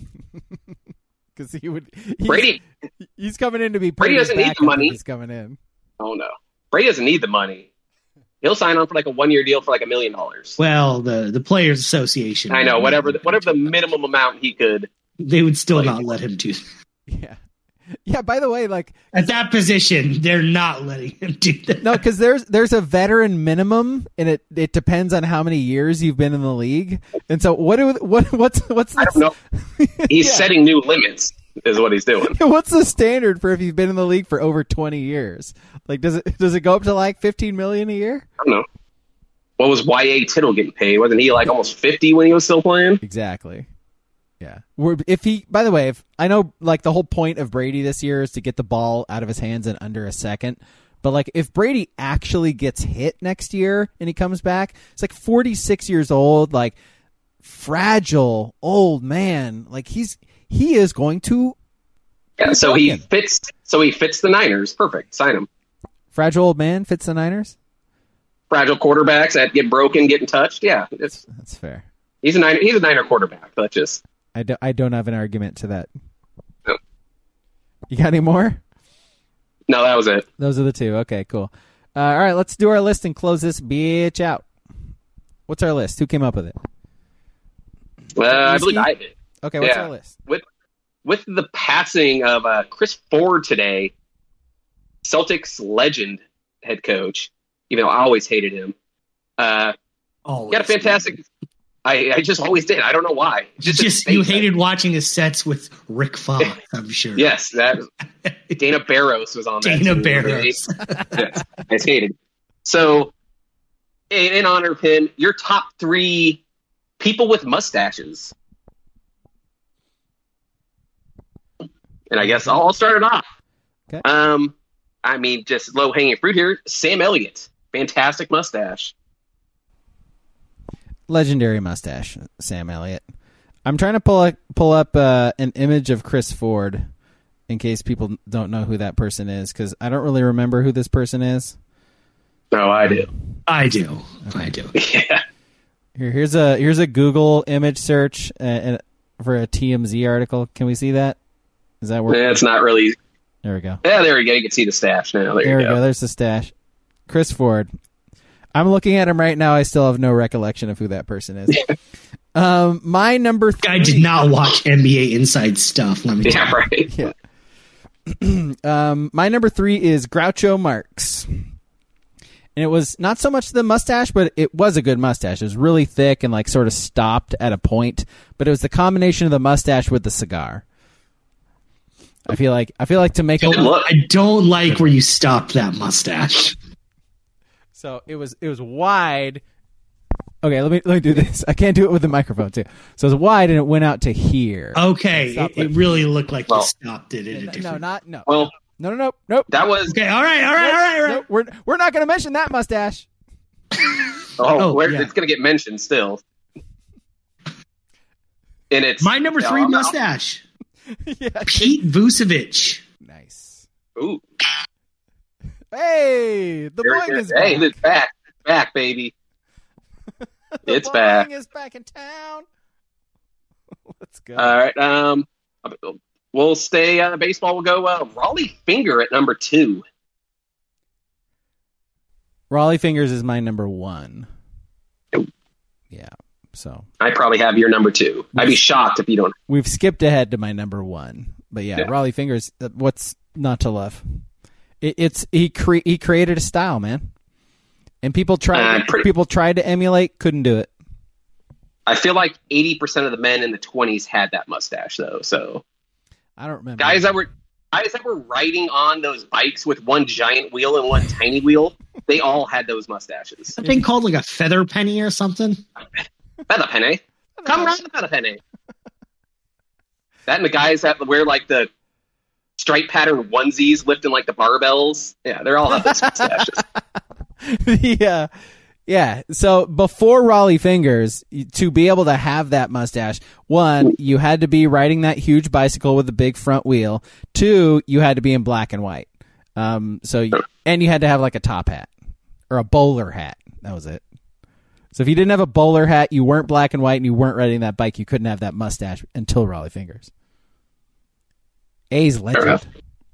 Cuz he would he's, Brady, he's coming in to be Brady Purdy's doesn't need the backup if money. He's coming in. oh no, Brady doesn't need the money. He'll sign on for like a one year deal for like a million dollars. Well, the the Players Association, I know, whatever the, whatever the minimum amount he could. they would still Like- not let him do that. Yeah. Yeah, by the way, like At that position, they're not letting him do that. no, because there's there's a veteran minimum, and it, it depends on how many years you've been in the league. And so, what do what what's what's I the, don't know. He's Yeah. setting new limits, is what he's doing. what's the standard for if you've been in the league for over twenty years? Like, does it does it go up to like fifteen million a year? I don't know. What was Y A Tittle getting paid? Wasn't he like almost fifty when he was still playing? Exactly. Yeah. We're, if he, by the way, if I know, like the whole point of Brady this year is to get the ball out of his hands in under a second. But like, if Brady actually gets hit next year and he comes back, it's like forty-six years old, like fragile old man. Like he's he is going to Yeah, so he broken. fits. So he fits the Niners. Perfect. Sign him. fragile old man fits the Niners. Fragile quarterbacks that get broken, getting touched. Yeah, it's, That's fair. he's a Niner. He's a Niner quarterback. Let's just. I, do, I don't have an argument to that. No. You got any more? No, that was it. Those are the two. Okay, cool. Uh, all right, let's do our list and close this bitch out. What's our list? Who came up with it? Uh, I believe Whiskey? I did. Okay, what's Yeah. our list? With with the passing of uh, Chris Ford today, Celtics legend head coach. Even though I always hated him, uh, Oh, got a fantastic. I, I just always did. I don't know why. Just, Just you his face. hated watching his sets with Rick Fox, I'm sure. Yes, that Dana Barros was on that. Dana team. Barros. Yes, I hated. So, in, in honor of him, your top three people with mustaches. And I guess I'll, I'll start it off. Okay. Um, I mean, just low hanging fruit here. Sam Elliott, fantastic mustache. Legendary mustache, Sam Elliott. I'm trying to pull up, pull up uh, an image of Chris Ford in case people don't know who that person is, because I don't really remember who this person is. No, I do. I do. I do. Yeah. Here, here's a here's a Google image search uh, and for a T M Z article. Can we see that? Is that working? Yeah, it's not really. There we go. Yeah, there we go. You can see the stash now. There, There we you go. go. There's the stash. Chris Ford. I'm looking at him right now. I still have no recollection of who that person is. um, my number three. I did not watch N B A Inside Stuff. Let me tell Yeah, you. right. Yeah. um, my number three is Groucho Marx. And it was not so much the mustache, but it was a good mustache. It was really thick and like sort of stopped at a point. But it was the combination of the mustache with the cigar. I feel like I feel like to make a Look, I don't like where you stopped that mustache. So it was it was wide. Okay, let me let me do this. I can't do it with the microphone too. So it was wide and it went out to here. Okay, Stop it, it really looked like Well, you stopped it at a no, different. not no. well, No, no, no, nope. that was. Okay, all right, all right, all right, all right. Nope, we're we're not going to mention that mustache. Oh, Oh, where, yeah. it's going to get mentioned still. And it's My number yeah, three I'm- mustache, Yeah. Pete Vucevic. Nice. Ooh, Hey, the very boing good. is Hey, back. it's back, back, baby. The it's boing back. is back in town. Let's go. All right. Um, we'll stay uh, baseball. We'll go uh, Raleigh Finger at number two. Raleigh Fingers is my number one. Nope. Yeah. So I probably have your number two. I'd be shocked if you don't. we've skipped ahead to my number one. But yeah, Yeah. Raleigh Fingers. uh, What's not to love? It, it's he cre- he created a style, man. And people tried Uh, pretty- people tried to emulate, couldn't do it. I feel like eighty percent of the men in the twenties had that mustache, though. So I don't remember. guys that were guys that were riding on those bikes with one giant wheel and one tiny wheel, they all had those mustaches. That thing called like a feather penny or something. Feather penny, come round the feather penny. That and the guys that wear like the stripe pattern onesies, lifting like the barbells. Yeah, they're all have those mustaches. yeah. Yeah. So before Raleigh Fingers, to be able to have that mustache, one, you had to be riding that huge bicycle with the big front wheel. Two, you had to be in black and white. Um, so, you, and you had to have like a top hat or a bowler hat. That was it. So if you didn't have a bowler hat, you weren't black and white, and you weren't riding that bike, you couldn't have that mustache until Raleigh Fingers. A's legend. enough.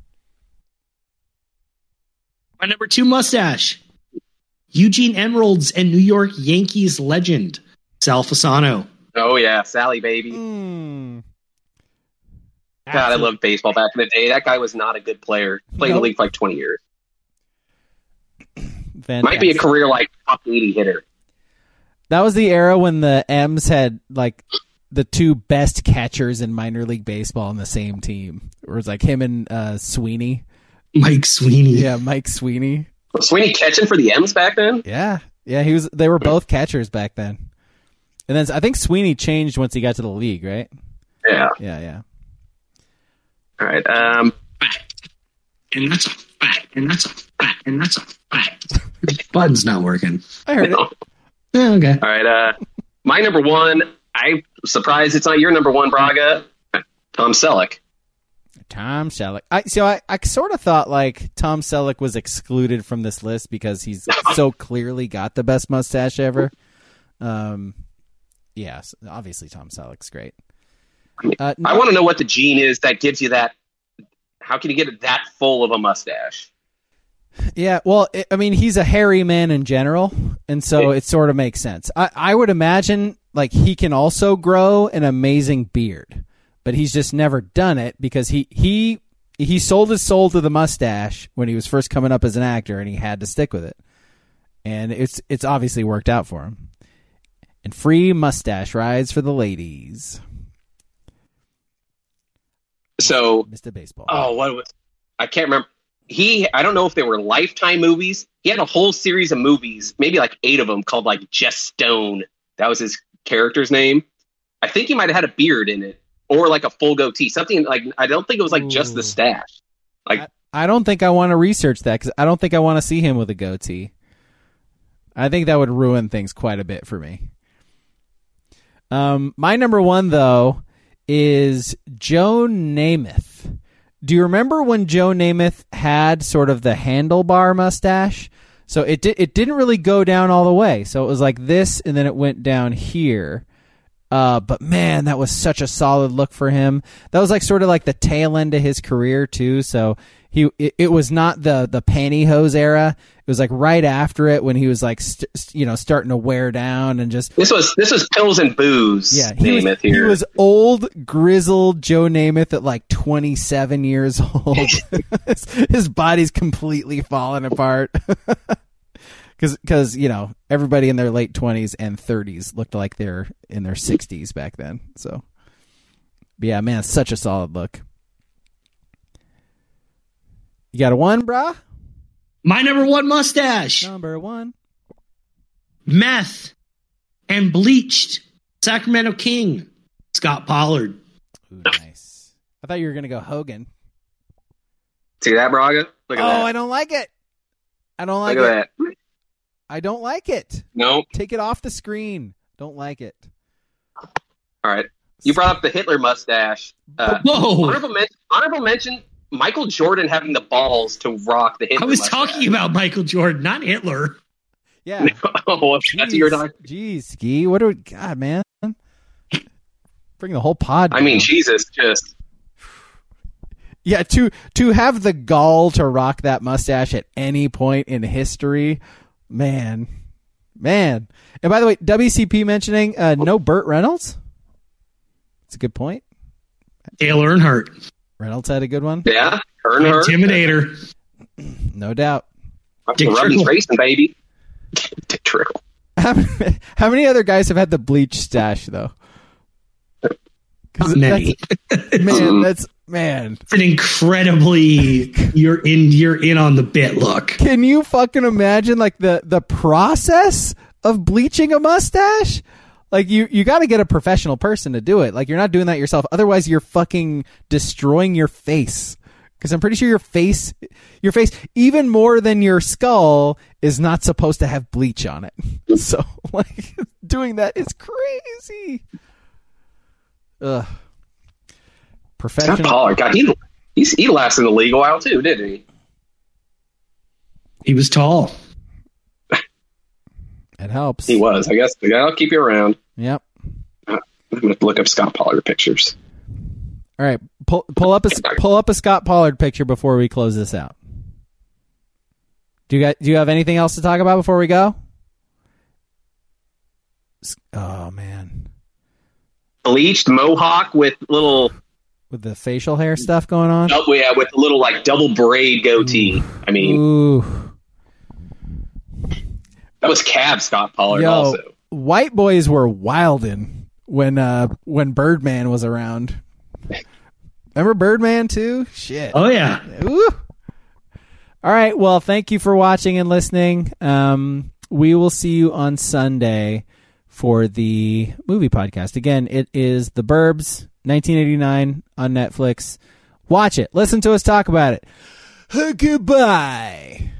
My number two mustache, Eugene Emeralds and New York Yankees legend, Sal Fasano. Oh yeah, Sally baby. Mm. God, I loved baseball back in the day. That guy was not a good player. Played in Nope. the league for like twenty years. Fantastic. Might be a career like top eighty hitter. That was the era when the M's had like the two best catchers in minor league baseball on the same team. It was like him and uh, Sweeney. Mike Sweeney. Yeah, Mike Sweeney. Was Sweeney catching for the M's back then? Yeah, yeah, he was. They were both catchers back then. And then I think Sweeney changed once he got to the league, right? Yeah. Yeah, yeah. All right. Um, And that's a fact. And that's a fact. And that's a fact. Button's not working. I heard it. Yeah, okay. all right. Uh, my number one. I'm surprised it's not your number one, Braga. Tom Selleck. Tom Selleck. I so I, I sort of thought like Tom Selleck was excluded from this list because he's so clearly got the best mustache ever. Um, yes, obviously Tom Selleck's great. Uh, I want to know what the gene is that gives you that. How can you get it that full of a mustache? Yeah, well, it, I mean, he's a hairy man in general, and so it sort of makes sense. I, I would imagine like he can also grow an amazing beard, but he's just never done it because he he he sold his soul to the mustache when he was first coming up as an actor, and he had to stick with it, and it's it's obviously worked out for him. And free mustache rides for the ladies. So, Mister Baseball. oh, what was? I can't remember. He, I don't know if they were Lifetime movies. He had a whole series of movies, maybe like eight of them, called like Jess Stone. That was his character's name. I think he might have had a beard in it, or like a full goatee. Something like I don't think it was like just the Ooh. stash. Like I, I don't think I want to research that because I don't think I want to see him with a goatee. I think that would ruin things quite a bit for me. Um, my number one though is Joe Namath. Do you remember when Joe Namath had sort of the handlebar mustache? So it di- it didn't really go down all the way. So it was like this, and then it went down here. Uh, but man, that was such a solid look for him. That was like sort of like the tail end of his career too. So he it, it was not the the pantyhose era. It was like right after it when he was like st- you know starting to wear down and just This was this was pills and booze. yeah. He was, Namath here. he was old grizzled Joe Namath at like twenty-seven years old. his, his body's completely falling apart. Because, because you know, everybody in their late twenties and thirties looked like they're in their sixties back then. So, but yeah, man, such a solid look. You got a one, brah? My number one mustache. Number one. Meth and bleached Sacramento King, Scott Pollard. Ooh, nice. I thought you were going to go Hogan. See that, Braga? Look at Oh, that. I don't like it. I don't like Look it. at that. I don't like it. No. Take it off the screen. Don't like it. All right. You brought up the Hitler mustache. Uh, Whoa. honorable, men- honorable mention, Michael Jordan having the balls to rock the Hitler I was mustache. talking about Michael Jordan, not Hitler. Yeah. oh, that's what you're talking. Jeez, Ski. What do we... God, man. Bring the whole pod I mean, down. Jesus, just... Yeah, to to have the gall to rock that mustache at any point in history, man, man. And by the way, W C P mentioning uh, no Burt Reynolds. That's a good point. Dale Earnhardt, Reynolds had a good one, Yeah, her and her. Intimidator. no doubt. Dick Rubbin's Trickle. racing, baby. Dick Trickle. How, how many other guys have had the bleach stash though? 'Cause Not many. that's- man, that's man. It's an incredibly you're in you're in on the bit look. Can you fucking imagine like the the process of bleaching a mustache? Like you you got to get a professional person to do it. Like you're not doing that yourself. Otherwise you're fucking destroying your face. Cuz I'm pretty sure your face your face even more than your skull is not supposed to have bleach on it. So like doing that is crazy. Ugh. Scott Professional. Pollard, God, he, he's, he lasted in the league a while, too, didn't he? He was tall. It helps. He was. I guess I'll keep you around. Yep. I'm going to look up Scott Pollard pictures. All right, pull pull up a pull up a Scott Pollard picture before we close this out. Do you got, do you have anything else to talk about before we go? Oh man, Bleached mohawk with little, with the facial hair stuff going on. oh, yeah, with a little like double braid goatee. I mean, Ooh, that was Cab Scott Pollard yo, also. white boys were wildin' when uh when Birdman was around. Remember Birdman too? Shit. Oh yeah. Ooh. All right. Well, thank you for watching and listening. Um, we will see you on Sunday for the movie podcast. Again, it is The Burbs, nineteen eighty-nine on Netflix. Watch it. Listen to us talk about it. Goodbye.